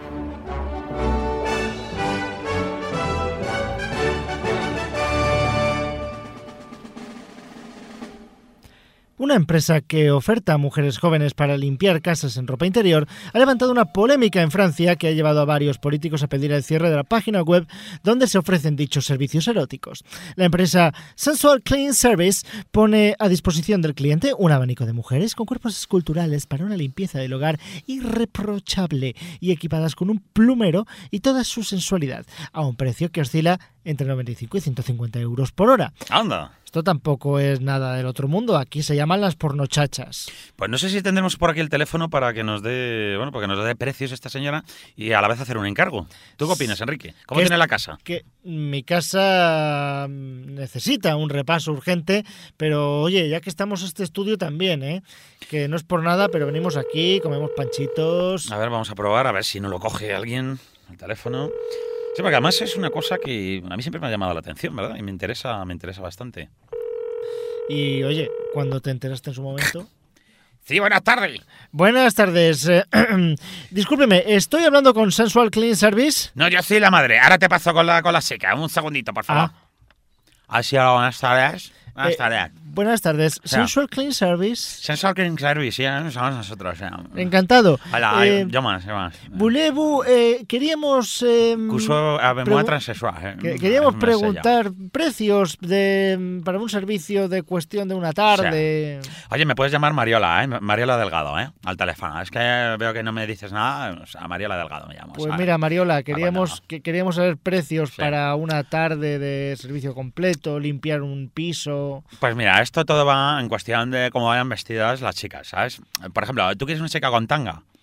Una empresa que oferta a mujeres jóvenes para limpiar casas en ropa interior ha levantado una polémica en Francia que ha llevado a varios políticos a pedir el cierre de la página web donde se ofrecen dichos servicios eróticos. La empresa Sensual Clean Service pone a disposición del cliente un abanico de mujeres con cuerpos esculturales para una limpieza del hogar irreprochable y equipadas con un plumero y toda su sensualidad, a un precio que oscila entre noventa y cinco y ciento cincuenta euros por hora. ¡Anda! Esto tampoco es nada del otro mundo. Aquí se llaman las pornochachas. Pues no sé si tendremos por aquí el teléfono para que nos dé, bueno, para que nos dé precios esta señora y a la vez hacer un encargo. ¿Tú qué opinas, Enrique? ¿Cómo tiene es, la casa? Que mi casa necesita un repaso urgente, pero oye, ya que estamos en este estudio también, ¿eh? Que no es por nada, pero venimos aquí, comemos panchitos. A ver, vamos a probar, a ver si no lo coge alguien, el teléfono. Sí, porque además es una cosa que a mí siempre me ha llamado la atención, ¿verdad? Y me interesa, me interesa bastante. Y oye, cuando te enteraste en su momento... Sí, buenas tardes. Buenas tardes. Eh, discúlpeme, ¿estoy hablando con Sensual Clean Service? No, yo soy la madre. Ahora te paso con la, con la chica. Un segundito, por favor. Ah. Así, hola, buenas tardes. Buenas eh, tardes. Buenas tardes. O sea, Sensual Clean Service. Sensual Clean Service, sí, somos nosotros. Sí. Encantado. Hola, eh, yo más, yo más. Voulez-vous, eh, queríamos... Eh, Curso muy transexual. Eh. Que, queríamos preguntar precios de para un servicio de cuestión de una tarde. Sí. Oye, me puedes llamar Mariola, ¿eh? Mariola Delgado, ¿eh? Al teléfono. Es que veo que no me dices nada. O sea, Mariola Delgado me llamo. Pues ¿sabes? mira, Mariola, queríamos, que, queríamos saber precios sí. para una tarde de servicio completo, limpiar un piso... Pues mira, esto todo va en cuestión de cómo vayan vestidas las chicas, ¿sabes? Por ejemplo, ¿tú quieres una chica con tanga?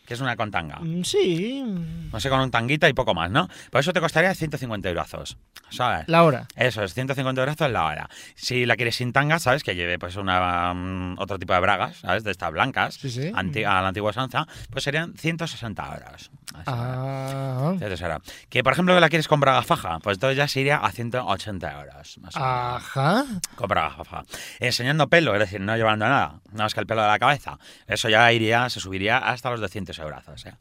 que es una con tanga. Sí. No sé, con un tanguita y poco más, ¿no? Por eso te costaría ciento cincuenta euros, ¿sabes? La hora. Eso es, ciento cincuenta euros la hora. Si la quieres sin tanga, ¿sabes? Que lleve pues una um, otro tipo de bragas, ¿sabes? De estas blancas, sí, sí. Anti- a la antigua usanza, pues serían ciento sesenta euros. Ah. Que, por ejemplo, que la quieres con braga faja, pues entonces ya se iría a ciento ochenta euros. Más o menos. Ajá. Con braga faja. Enseñando pelo, es decir, no llevando nada, nada más que el pelo de la cabeza. Eso ya iría, se subiría hasta los doscientos euros, ¿eh?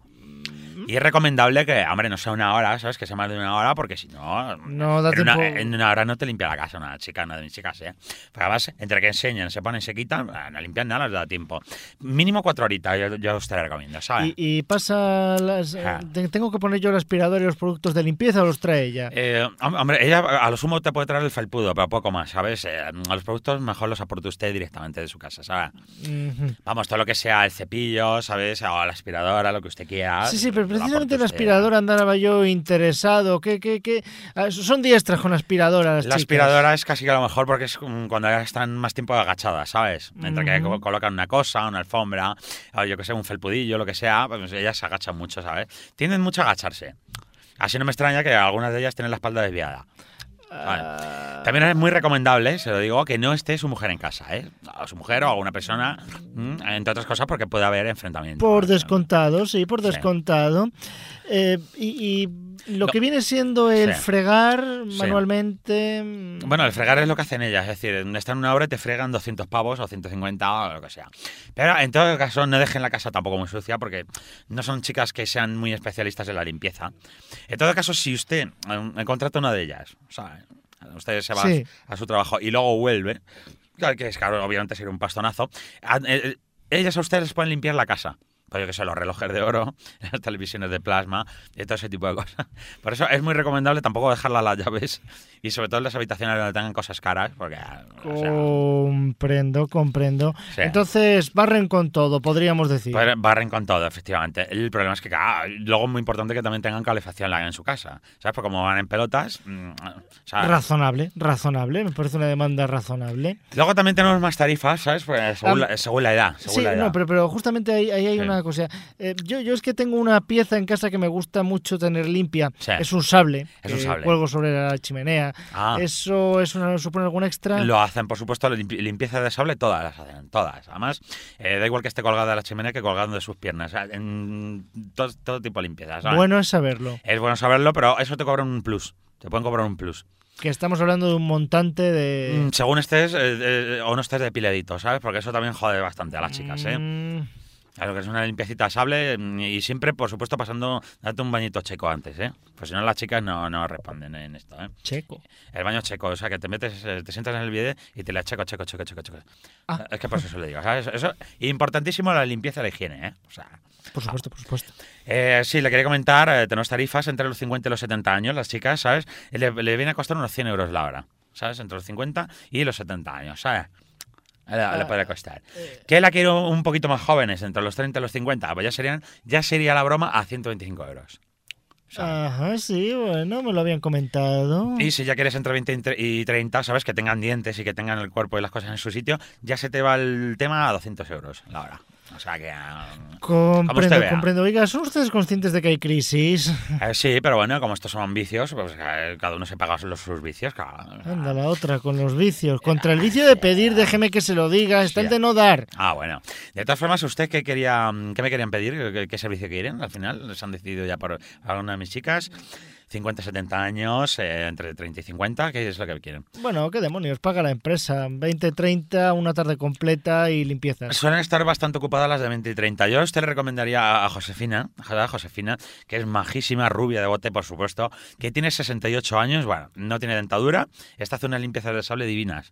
Y es recomendable que, hombre, no sea una hora, ¿sabes? Que sea más de una hora, porque si no... No da en tiempo... Una, en una hora no te limpia la casa una chica, una de mis chicas, ¿eh? Porque además, entre que enseñan, se ponen y se quitan, no limpian nada, les da tiempo. Mínimo cuatro horitas, yo, yo usted le recomiendo, ¿sabes? ¿Y, y pasa las... Ah. ¿Tengo que poner yo el aspirador y los productos de limpieza o los trae ella? Eh, hombre, ella a lo sumo te puede traer el felpudo, pero poco más, ¿sabes? Eh, a los productos mejor los aporte usted directamente de su casa, ¿sabes? Uh-huh. Vamos, todo lo que sea el cepillo, ¿sabes? O la aspiradora, lo que usted quiera. Sí, sí, pero precisamente la aspiradora andaba yo interesado. ¿Qué, qué, qué? Son diestras con aspiradora las La chicas. aspiradora es casi que lo mejor porque es cuando ya están más tiempo agachadas, ¿sabes? Entre que Uh-huh. colocan una cosa, una alfombra, o yo que sé, un felpudillo, lo que sea, pues ellas se agachan mucho, ¿sabes? Tienden mucho a agacharse. Así no me extraña que algunas de ellas tienen la espalda desviada. Vale. Uh... También es muy recomendable, se lo digo, que no esté su mujer en casa, ¿eh? O su mujer o alguna persona, entre otras cosas, porque puede haber enfrentamientos. Por descontado, sí, por Sí. descontado. Eh, y, y lo No. que viene siendo el Sí. fregar Sí. manualmente... Bueno, el fregar es lo que hacen ellas, es decir, están en una hora y te fregan doscientos pavos o ciento cincuenta o lo que sea. Pero en todo caso, no dejen la casa tampoco muy sucia porque no son chicas que sean muy especialistas en la limpieza. En todo caso, si usted eh, contrata una de ellas, ¿sabe? Usted se va Sí. a su trabajo y luego vuelve, que es claro, obviamente sería un pastonazo, a- eh, ellas a ustedes les pueden limpiar la casa. Pues yo que sé, los relojes de oro, las televisiones de plasma y todo ese tipo de cosas. Por eso es muy recomendable tampoco dejarlas las llaves y sobre todo en las habitaciones donde tengan cosas caras, porque... O sea, Comprendo, comprendo. Sí. Entonces, barren con todo, podríamos decir. Bar- barren con todo, efectivamente. El problema es que, claro, luego es muy importante que también tengan calefacción en su casa, ¿sabes? Porque como van en pelotas... mm, ¿sabes? Razonable, razonable, me parece una demanda razonable. Luego también tenemos más tarifas, ¿sabes? Pues según, Ah, la, según la edad. Según Sí, la edad. no, pero, pero justamente ahí, ahí hay Sí. una cosa. Eh, yo, yo es que tengo una pieza en casa que me gusta mucho tener limpia. Sí. Es un sable. Es un que sable. cuelgo sobre la chimenea. Ah. ¿Eso es una, supone algún extra? Lo hacen, por supuesto, la limpi- limpieza de sable, todas las hacen, todas. Además, eh, da igual que esté colgada de la chimenea que colgando de sus piernas. O sea, en todo, todo tipo de limpieza, ¿sabes? Bueno es saberlo. Es bueno saberlo, pero eso te cobran un plus. Te pueden cobrar un plus. Que estamos hablando de un montante de... Mm, Según estés eh, eh, o no estés depiladito, ¿sabes? Porque eso también jode bastante a las chicas, ¿eh? Mm, Claro que es una limpiecita de sable mm, y siempre, por supuesto, pasando, date un bañito checo antes, ¿eh? Pues si no, las chicas no, no responden en esto, ¿eh? checo. El baño checo, o sea, que te metes, eh, te sientas en el bidet y te la checo, checo, checo, checo, checo. Ah. Es que por eso le digo, ¿sabes? Eso, importantísimo la limpieza y la higiene, ¿eh? O sea, Por supuesto, por supuesto. eh, sí, le quería comentar, eh, tenemos tarifas entre los cincuenta y los setenta años, las chicas, ¿sabes? Le, le viene a costar unos cien euros la hora, ¿sabes? Entre los cincuenta y los setenta años, ¿sabes? Le, le puede costar. ¿Qué la quiero un poquito más jóvenes, entre los treinta y los cincuenta? Pues ya serían, ya sería la broma a ciento veinticinco euros. ¿Sabes? Ajá, sí, bueno, me lo habían comentado. Y si ya quieres entre veinte y treinta, ¿sabes? Que tengan dientes y que tengan el cuerpo y las cosas en su sitio, ya se te va el tema a doscientos euros la hora. O sea que... um, como usted Comprendo, vea. comprendo. Oiga, ¿son ustedes conscientes de que hay crisis? Eh, sí, pero bueno, como estos son vicios, pues eh, cada uno se paga los, sus vicios. Claro. Anda, la otra, con los vicios. Contra el vicio de pedir, déjeme que se lo diga. Está el de no dar. Ah, bueno. De todas formas, ¿usted qué quería, qué me querían pedir? ¿Qué, qué servicio quieren? Al final, les han decidido ya por alguna de mis chicas. cincuenta, setenta años, eh, entre treinta y cincuenta, ¿qué es lo que quieren? Bueno, qué demonios, paga la empresa. veinte, treinta, una tarde completa y limpieza. Suelen estar bastante ocupadas las de veinte y treinta. Yo a usted le recomendaría a Josefina, a Josefina, que es majísima, rubia de bote, por supuesto, que tiene sesenta y ocho años, bueno, no tiene dentadura, esta hace unas limpiezas de sable divinas.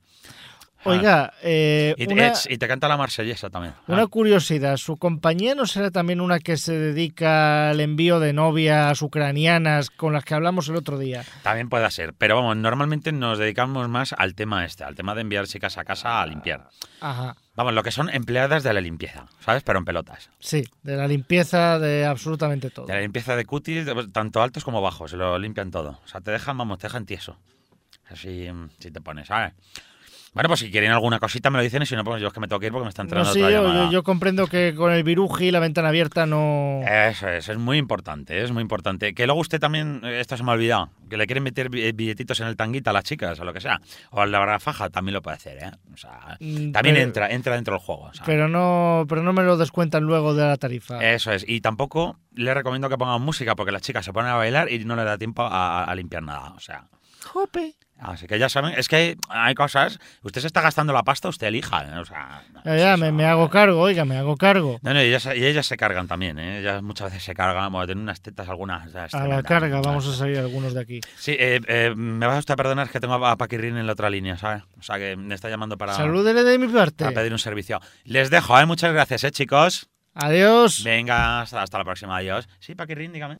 Oiga, eh, Y te, una, y te canta la marsellesa también. una Ah. curiosidad. ¿Su compañía no será también una que se dedica al envío de novias ucranianas con las que hablamos el otro día? También puede ser, pero vamos, normalmente nos dedicamos más al tema este, al tema de enviar chicas a casa a limpiar. Ajá. Vamos, lo que son empleadas de la limpieza, ¿sabes? Pero en pelotas. Sí, de la limpieza de absolutamente todo. De la limpieza de cutis, de- tanto altos como bajos, lo limpian todo. O sea, te dejan, vamos, te dejan tieso. Así, mm, si te pones, ¿sabes? Bueno, pues si quieren alguna cosita me lo dicen y si no, pues yo es que me tengo que ir porque me está entrando no, sí, otra yo, llamada. Yo, yo comprendo que con el viruji y la ventana abierta no... Eso es, es muy importante, es muy importante. Que luego usted también, esto se me ha olvidado, que le quieren meter billetitos en el tanguita a las chicas o lo que sea, o a la barrafaja, también lo puede hacer, ¿eh? O sea, también pero, entra, entra dentro del juego. ¿Sabes? Pero no, pero no me lo descuentan luego de la tarifa. Eso es, y tampoco le recomiendo que pongan música porque las chicas se ponen a bailar y no le da tiempo a, a limpiar nada, o sea... Jope. Así que ya saben, es que hay, hay cosas, usted se está gastando la pasta, usted elija, ¿eh? O sea... No, ya, ya, me, me hago cargo, oiga, me hago cargo. No, no, y ellas, y ellas se cargan también, ¿eh? Ellas muchas veces se cargan, bueno, tienen unas tetas algunas... Ya, a la carga, vamos a salir algunos de aquí. Sí, eh, eh, me vas a usted a perdonar que tengo a Paquirrín en la otra línea, ¿sabes? O sea, que me está llamando para... Salúdele de mi parte. Para pedir un servicio. Les dejo, ¿eh? Muchas gracias, ¿eh, chicos? Adiós. Venga, hasta, hasta la próxima, adiós. Sí, Paquirrín, dígame.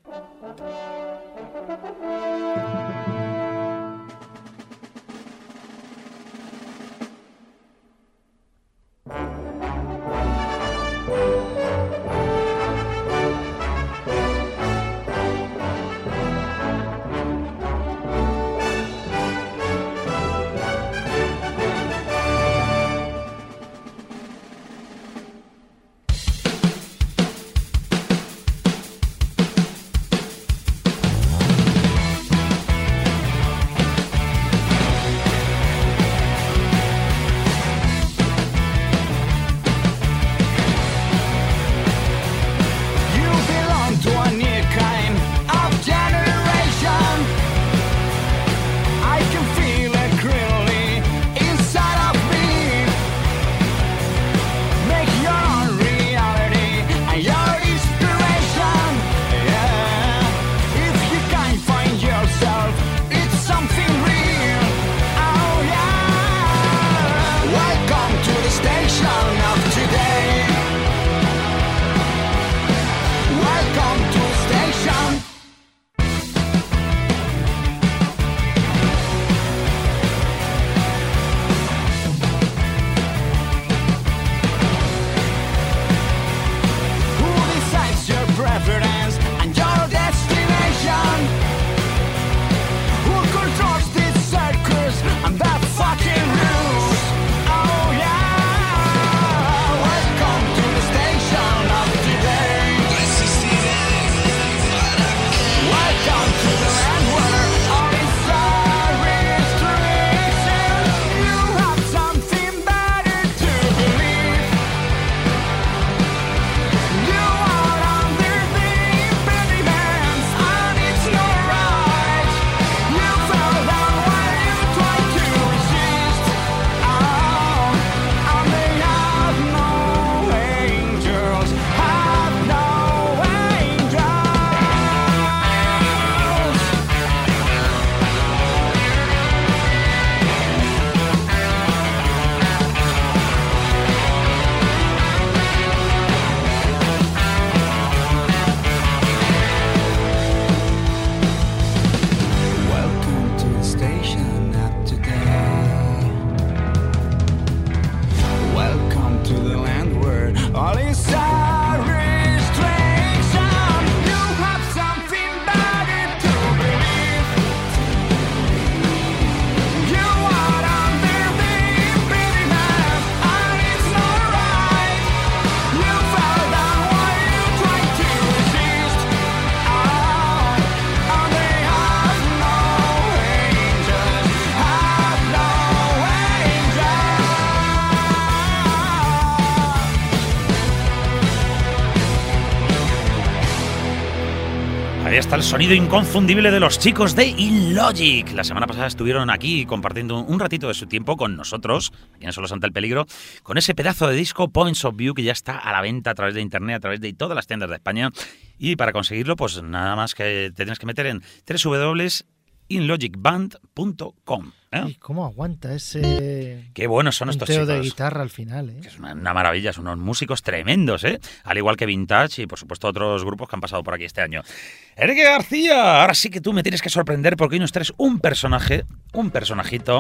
Ahí está el sonido inconfundible de los chicos de InLogic. La semana pasada estuvieron aquí compartiendo un ratito de su tiempo con nosotros, aquí en Solos ante el Peligro, con ese pedazo de disco Points of View que ya está a la venta a través de internet, a través de todas las tiendas de España. Y para conseguirlo, pues nada más que te tienes que meter en doble u doble u doble u punto inlogic band punto com. ¿eh? ¿Y cómo aguanta ese... Qué buenos son estos chicos. de guitarra al final, ¿eh? Que es una, una maravilla, son unos músicos tremendos, ¿eh? Al igual que Vintage y, por supuesto, otros grupos que han pasado por aquí este año. Enrique García, ahora sí que tú me tienes que sorprender porque hoy nos traes un personaje, un personajito...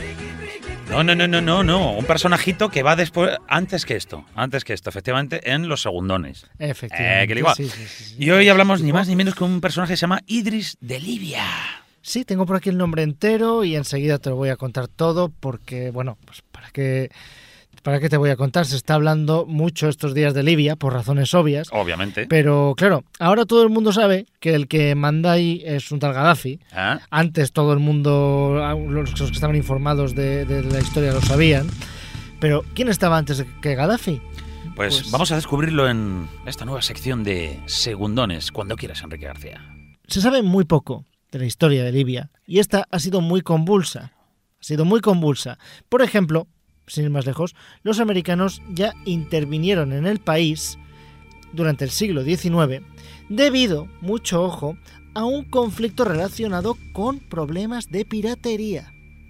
No, no, no, no, no, no. Un personajito que va después, antes que esto, antes que esto, efectivamente, en los segundones. Efectivamente. Eh, que igual. Sí, sí, sí, sí. Y hoy hablamos ni más ni menos que un personaje que se llama Idris de Libia. Sí, tengo por aquí el nombre entero y enseguida te lo voy a contar todo porque, bueno, pues para qué, para qué te voy a contar. Se está hablando mucho estos días de Libia por razones obvias. Obviamente. Pero, claro, ahora todo el mundo sabe que el que manda ahí es un tal Gaddafi. ¿Ah? Antes todo el mundo, los que estaban informados de, de la historia lo sabían. Pero, ¿quién estaba antes que Gaddafi? Pues, pues vamos a descubrirlo en esta nueva sección de Segundones, cuando quieras, Enrique García. Se sabe muy poco de la historia de Libia, y esta ha sido muy convulsa, ha sido muy convulsa. Por ejemplo, sin ir más lejos, los americanos ya intervinieron en el país durante el siglo diecinueve debido, mucho ojo, a un conflicto relacionado con problemas de piratería.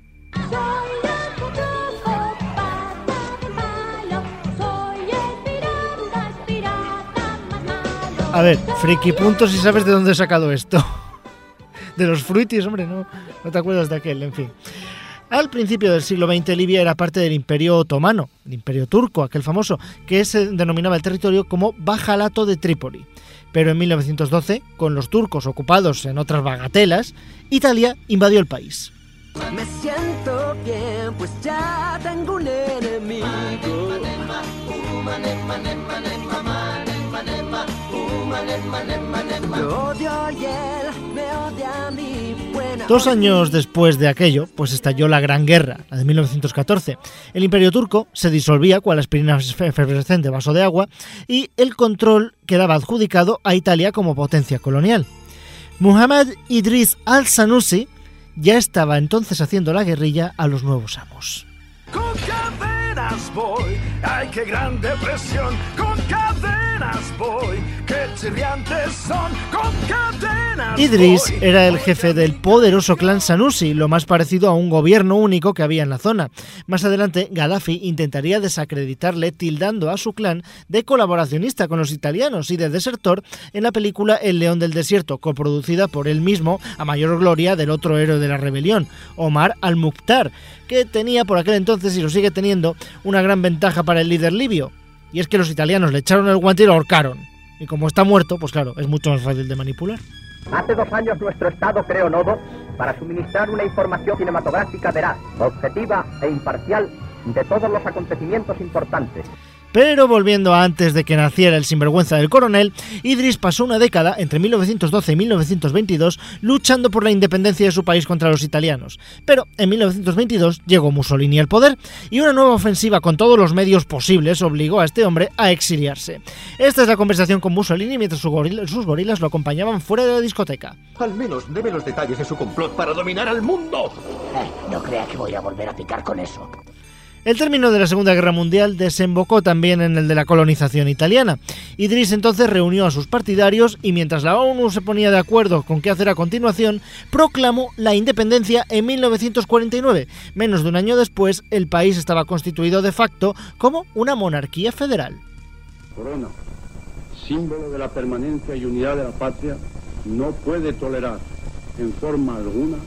A ver, friki punto si sabes de dónde he sacado esto. De los fruitis, hombre, no, no te acuerdas de aquel, en fin. Al principio del siglo veinte, Libia era parte del Imperio Otomano, el Imperio Turco, aquel famoso, que se denominaba el territorio como Bajalato de Trípoli. Pero en mil novecientos doce, con los turcos ocupados en otras bagatelas, Italia invadió el país. Me siento bien, pues ya tengo un enemigo. Dos años después de aquello, pues estalló la Gran Guerra, la de mil novecientos catorce. El Imperio Turco se disolvía cual aspirina efervescente vaso de agua y el control quedaba adjudicado a Italia como potencia colonial. Muhammad Idris al-Sanusi ya estaba entonces haciendo la guerrilla a los nuevos amos. Con cadenas voy, ay qué gran depresión, con cadenas voy, qué chirriantes son, con cadenas Idris voy. Era el jefe del poderoso clan Sanusi, lo más parecido a un gobierno único que había en la zona. Más adelante, Gaddafi intentaría desacreditarle tildando a su clan de colaboracionista con los italianos y de desertor en la película El León del Desierto, coproducida por él mismo a mayor gloria del otro héroe de la rebelión, Omar al-Mukhtar, que tenía por aquel entonces, y lo sigue teniendo, una gran ventaja para el líder libio. Y es que los italianos le echaron el guante y lo ahorcaron. Y como está muerto, pues claro, es mucho más fácil de manipular. Hace dos años nuestro Estado creó Nodo para suministrar una información cinematográfica veraz, objetiva e imparcial de todos los acontecimientos importantes. Pero volviendo a antes de que naciera el sinvergüenza del coronel, Idris pasó una década, entre mil novecientos doce y mil novecientos veintidós, luchando por la independencia de su país contra los italianos. Pero en mil novecientos veintidós llegó Mussolini al poder y una nueva ofensiva con todos los medios posibles obligó a este hombre a exiliarse. Esta es la conversación con Mussolini mientras sus gorilas, sus gorilas lo acompañaban fuera de la discoteca. Al menos debe los detalles de su complot para dominar al mundo. Eh, no crea que voy a volver a picar con eso. El término de la Segunda Guerra Mundial desembocó también en el de la colonización italiana. Idris entonces reunió a sus partidarios y mientras la ONU se ponía de acuerdo con qué hacer a continuación, proclamó la independencia en mil novecientos cuarenta y nueve. Menos de un año después, el país estaba constituido de facto como una monarquía federal. Corona, símbolo de la permanencia y unidad de la patria, no puede tolerar en forma alguna.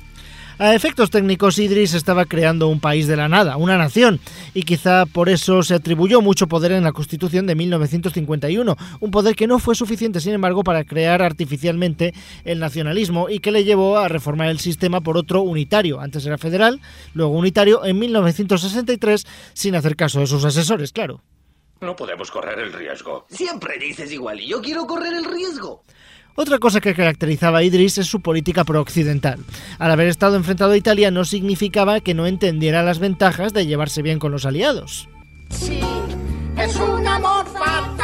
A efectos técnicos, Idris estaba creando un país de la nada, una nación, y quizá por eso se atribuyó mucho poder en la Constitución de mil novecientos cincuenta y uno, un poder que no fue suficiente, sin embargo, para crear artificialmente el nacionalismo y que le llevó a reformar el sistema por otro unitario. Antes era federal, luego unitario en mil novecientos sesenta y tres, sin hacer caso de sus asesores, claro. No podemos correr el riesgo. Siempre dices igual y yo quiero correr el riesgo. Otra cosa que caracterizaba a Idris es su política pro-occidental. Al haber estado enfrentado a Italia no significaba que no entendiera las ventajas de llevarse bien con los aliados. Sí, es un amor fatal.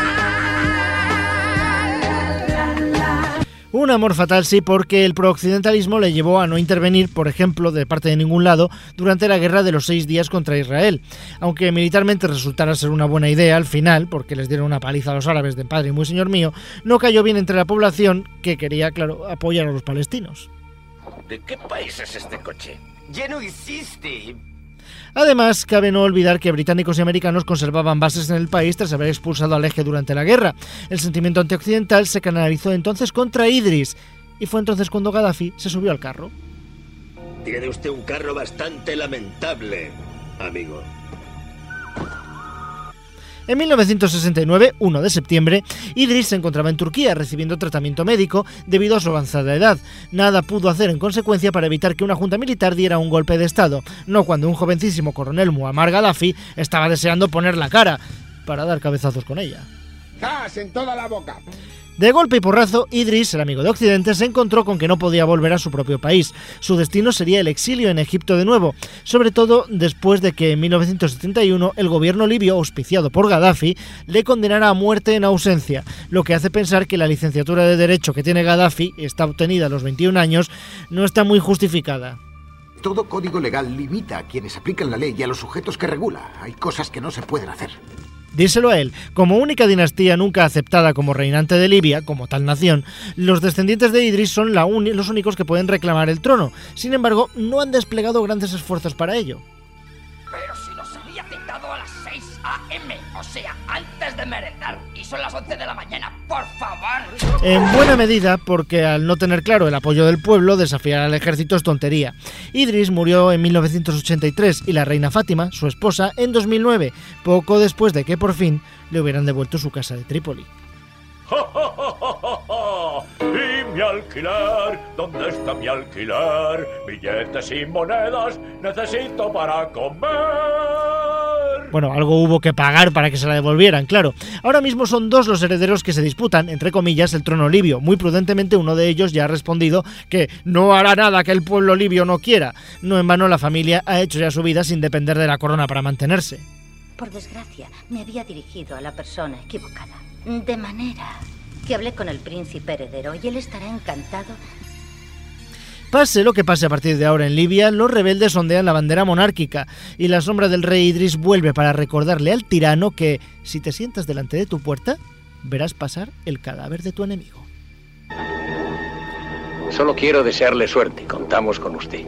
Un amor fatal, sí, porque el pro-occidentalismo le llevó a no intervenir, por ejemplo, de parte de ningún lado, durante la guerra de los seis días contra Israel. Aunque militarmente resultara ser una buena idea al final, porque les dieron una paliza a los árabes de padre y muy señor mío, no cayó bien entre la población que quería, claro, apoyar a los palestinos. ¿De qué país es este coche? Ya no existe. Además, cabe no olvidar que británicos y americanos conservaban bases en el país tras haber expulsado al Eje durante la guerra. El sentimiento antioccidental se canalizó entonces contra Idris, y fue entonces cuando Gaddafi se subió al carro. Tiene usted un carro bastante lamentable, amigo. En mil novecientos sesenta y nueve, primero de septiembre, Idris se encontraba en Turquía recibiendo tratamiento médico debido a su avanzada edad. Nada pudo hacer en consecuencia para evitar que una junta militar diera un golpe de estado, no cuando un jovencísimo coronel Muammar Gaddafi estaba deseando poner la cara para dar cabezazos con ella. ¡Gas en toda la boca! De golpe y porrazo, Idris, el amigo de Occidente, se encontró con que no podía volver a su propio país. Su destino sería el exilio en Egipto de nuevo, sobre todo después de que en mil novecientos setenta y uno el gobierno libio, auspiciado por Gaddafi, le condenara a muerte en ausencia, lo que hace pensar que la licenciatura de Derecho que tiene Gaddafi, está obtenida a los veintiún años, no está muy justificada. Todo código legal limita a quienes aplican la ley y a los sujetos que regula. Hay cosas que no se pueden hacer. Díselo a él. Como única dinastía nunca aceptada como reinante de Libia, como tal nación, los descendientes de Idris son la uni- los únicos que pueden reclamar el trono. Sin embargo, no han desplegado grandes esfuerzos para ello. Pero si nos había citado a las seis a eme, o sea, antes de merendar, y son las once de la mañana, por favor. En buena medida porque al no tener claro el apoyo del pueblo, desafiar al ejército es tontería. Idris murió en mil novecientos ochenta y tres y la reina Fátima, su esposa, en dos mil nueve, poco después de que por fin le hubieran devuelto su casa de Trípoli. ¿Y mi alquiler? ¿Dónde está mi alquiler? Billetes y monedas necesito para comer. Bueno, algo hubo que pagar para que se la devolvieran, claro. Ahora mismo son dos los herederos que se disputan, entre comillas, el trono libio. Muy prudentemente uno de ellos ya ha respondido que no hará nada que el pueblo libio no quiera. No en vano la familia ha hecho ya su vida sin depender de la corona para mantenerse. Por desgracia, me había dirigido a la persona equivocada. De manera que hablé con el príncipe heredero y él estará encantado. Pase lo que pase a partir de ahora en Libia, los rebeldes ondean la bandera monárquica y la sombra del rey Idris vuelve para recordarle al tirano que, si te sientas delante de tu puerta, verás pasar el cadáver de tu enemigo. Solo quiero desearle suerte. Contamos con usted.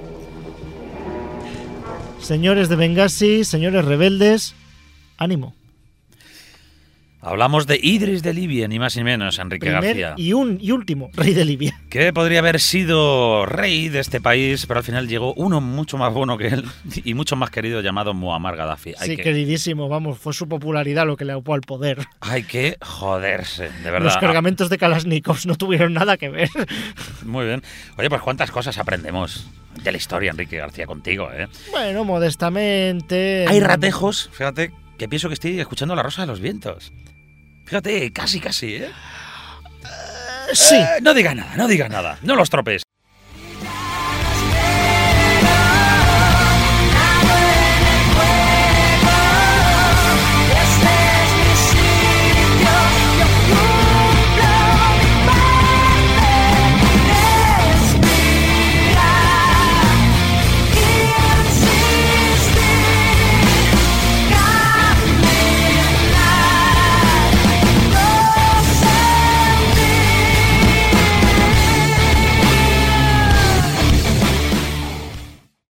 Señores de Bengasi, señores rebeldes, ánimo. Hablamos de Idris de Libia, ni más ni menos, Enrique Primer García. y, un, y último rey de Libia. Que podría haber sido rey de este país, pero al final llegó uno mucho más bueno que él y mucho más querido, llamado Muammar Gaddafi. Hay sí, que... queridísimo, vamos, fue su popularidad lo que le aupó al poder. Hay que joderse, de verdad. Los cargamentos de Kalashnikovs no tuvieron nada que ver. Muy bien. Oye, pues cuántas cosas aprendemos de la historia, Enrique García, contigo, ¿eh? Bueno, modestamente... Hay ratejos, fíjate, que pienso que estoy escuchando La Rosa de los Vientos. Fíjate, casi, casi, ¿eh? Uh, sí. Eh, no digas nada, no digas nada. No los tropes.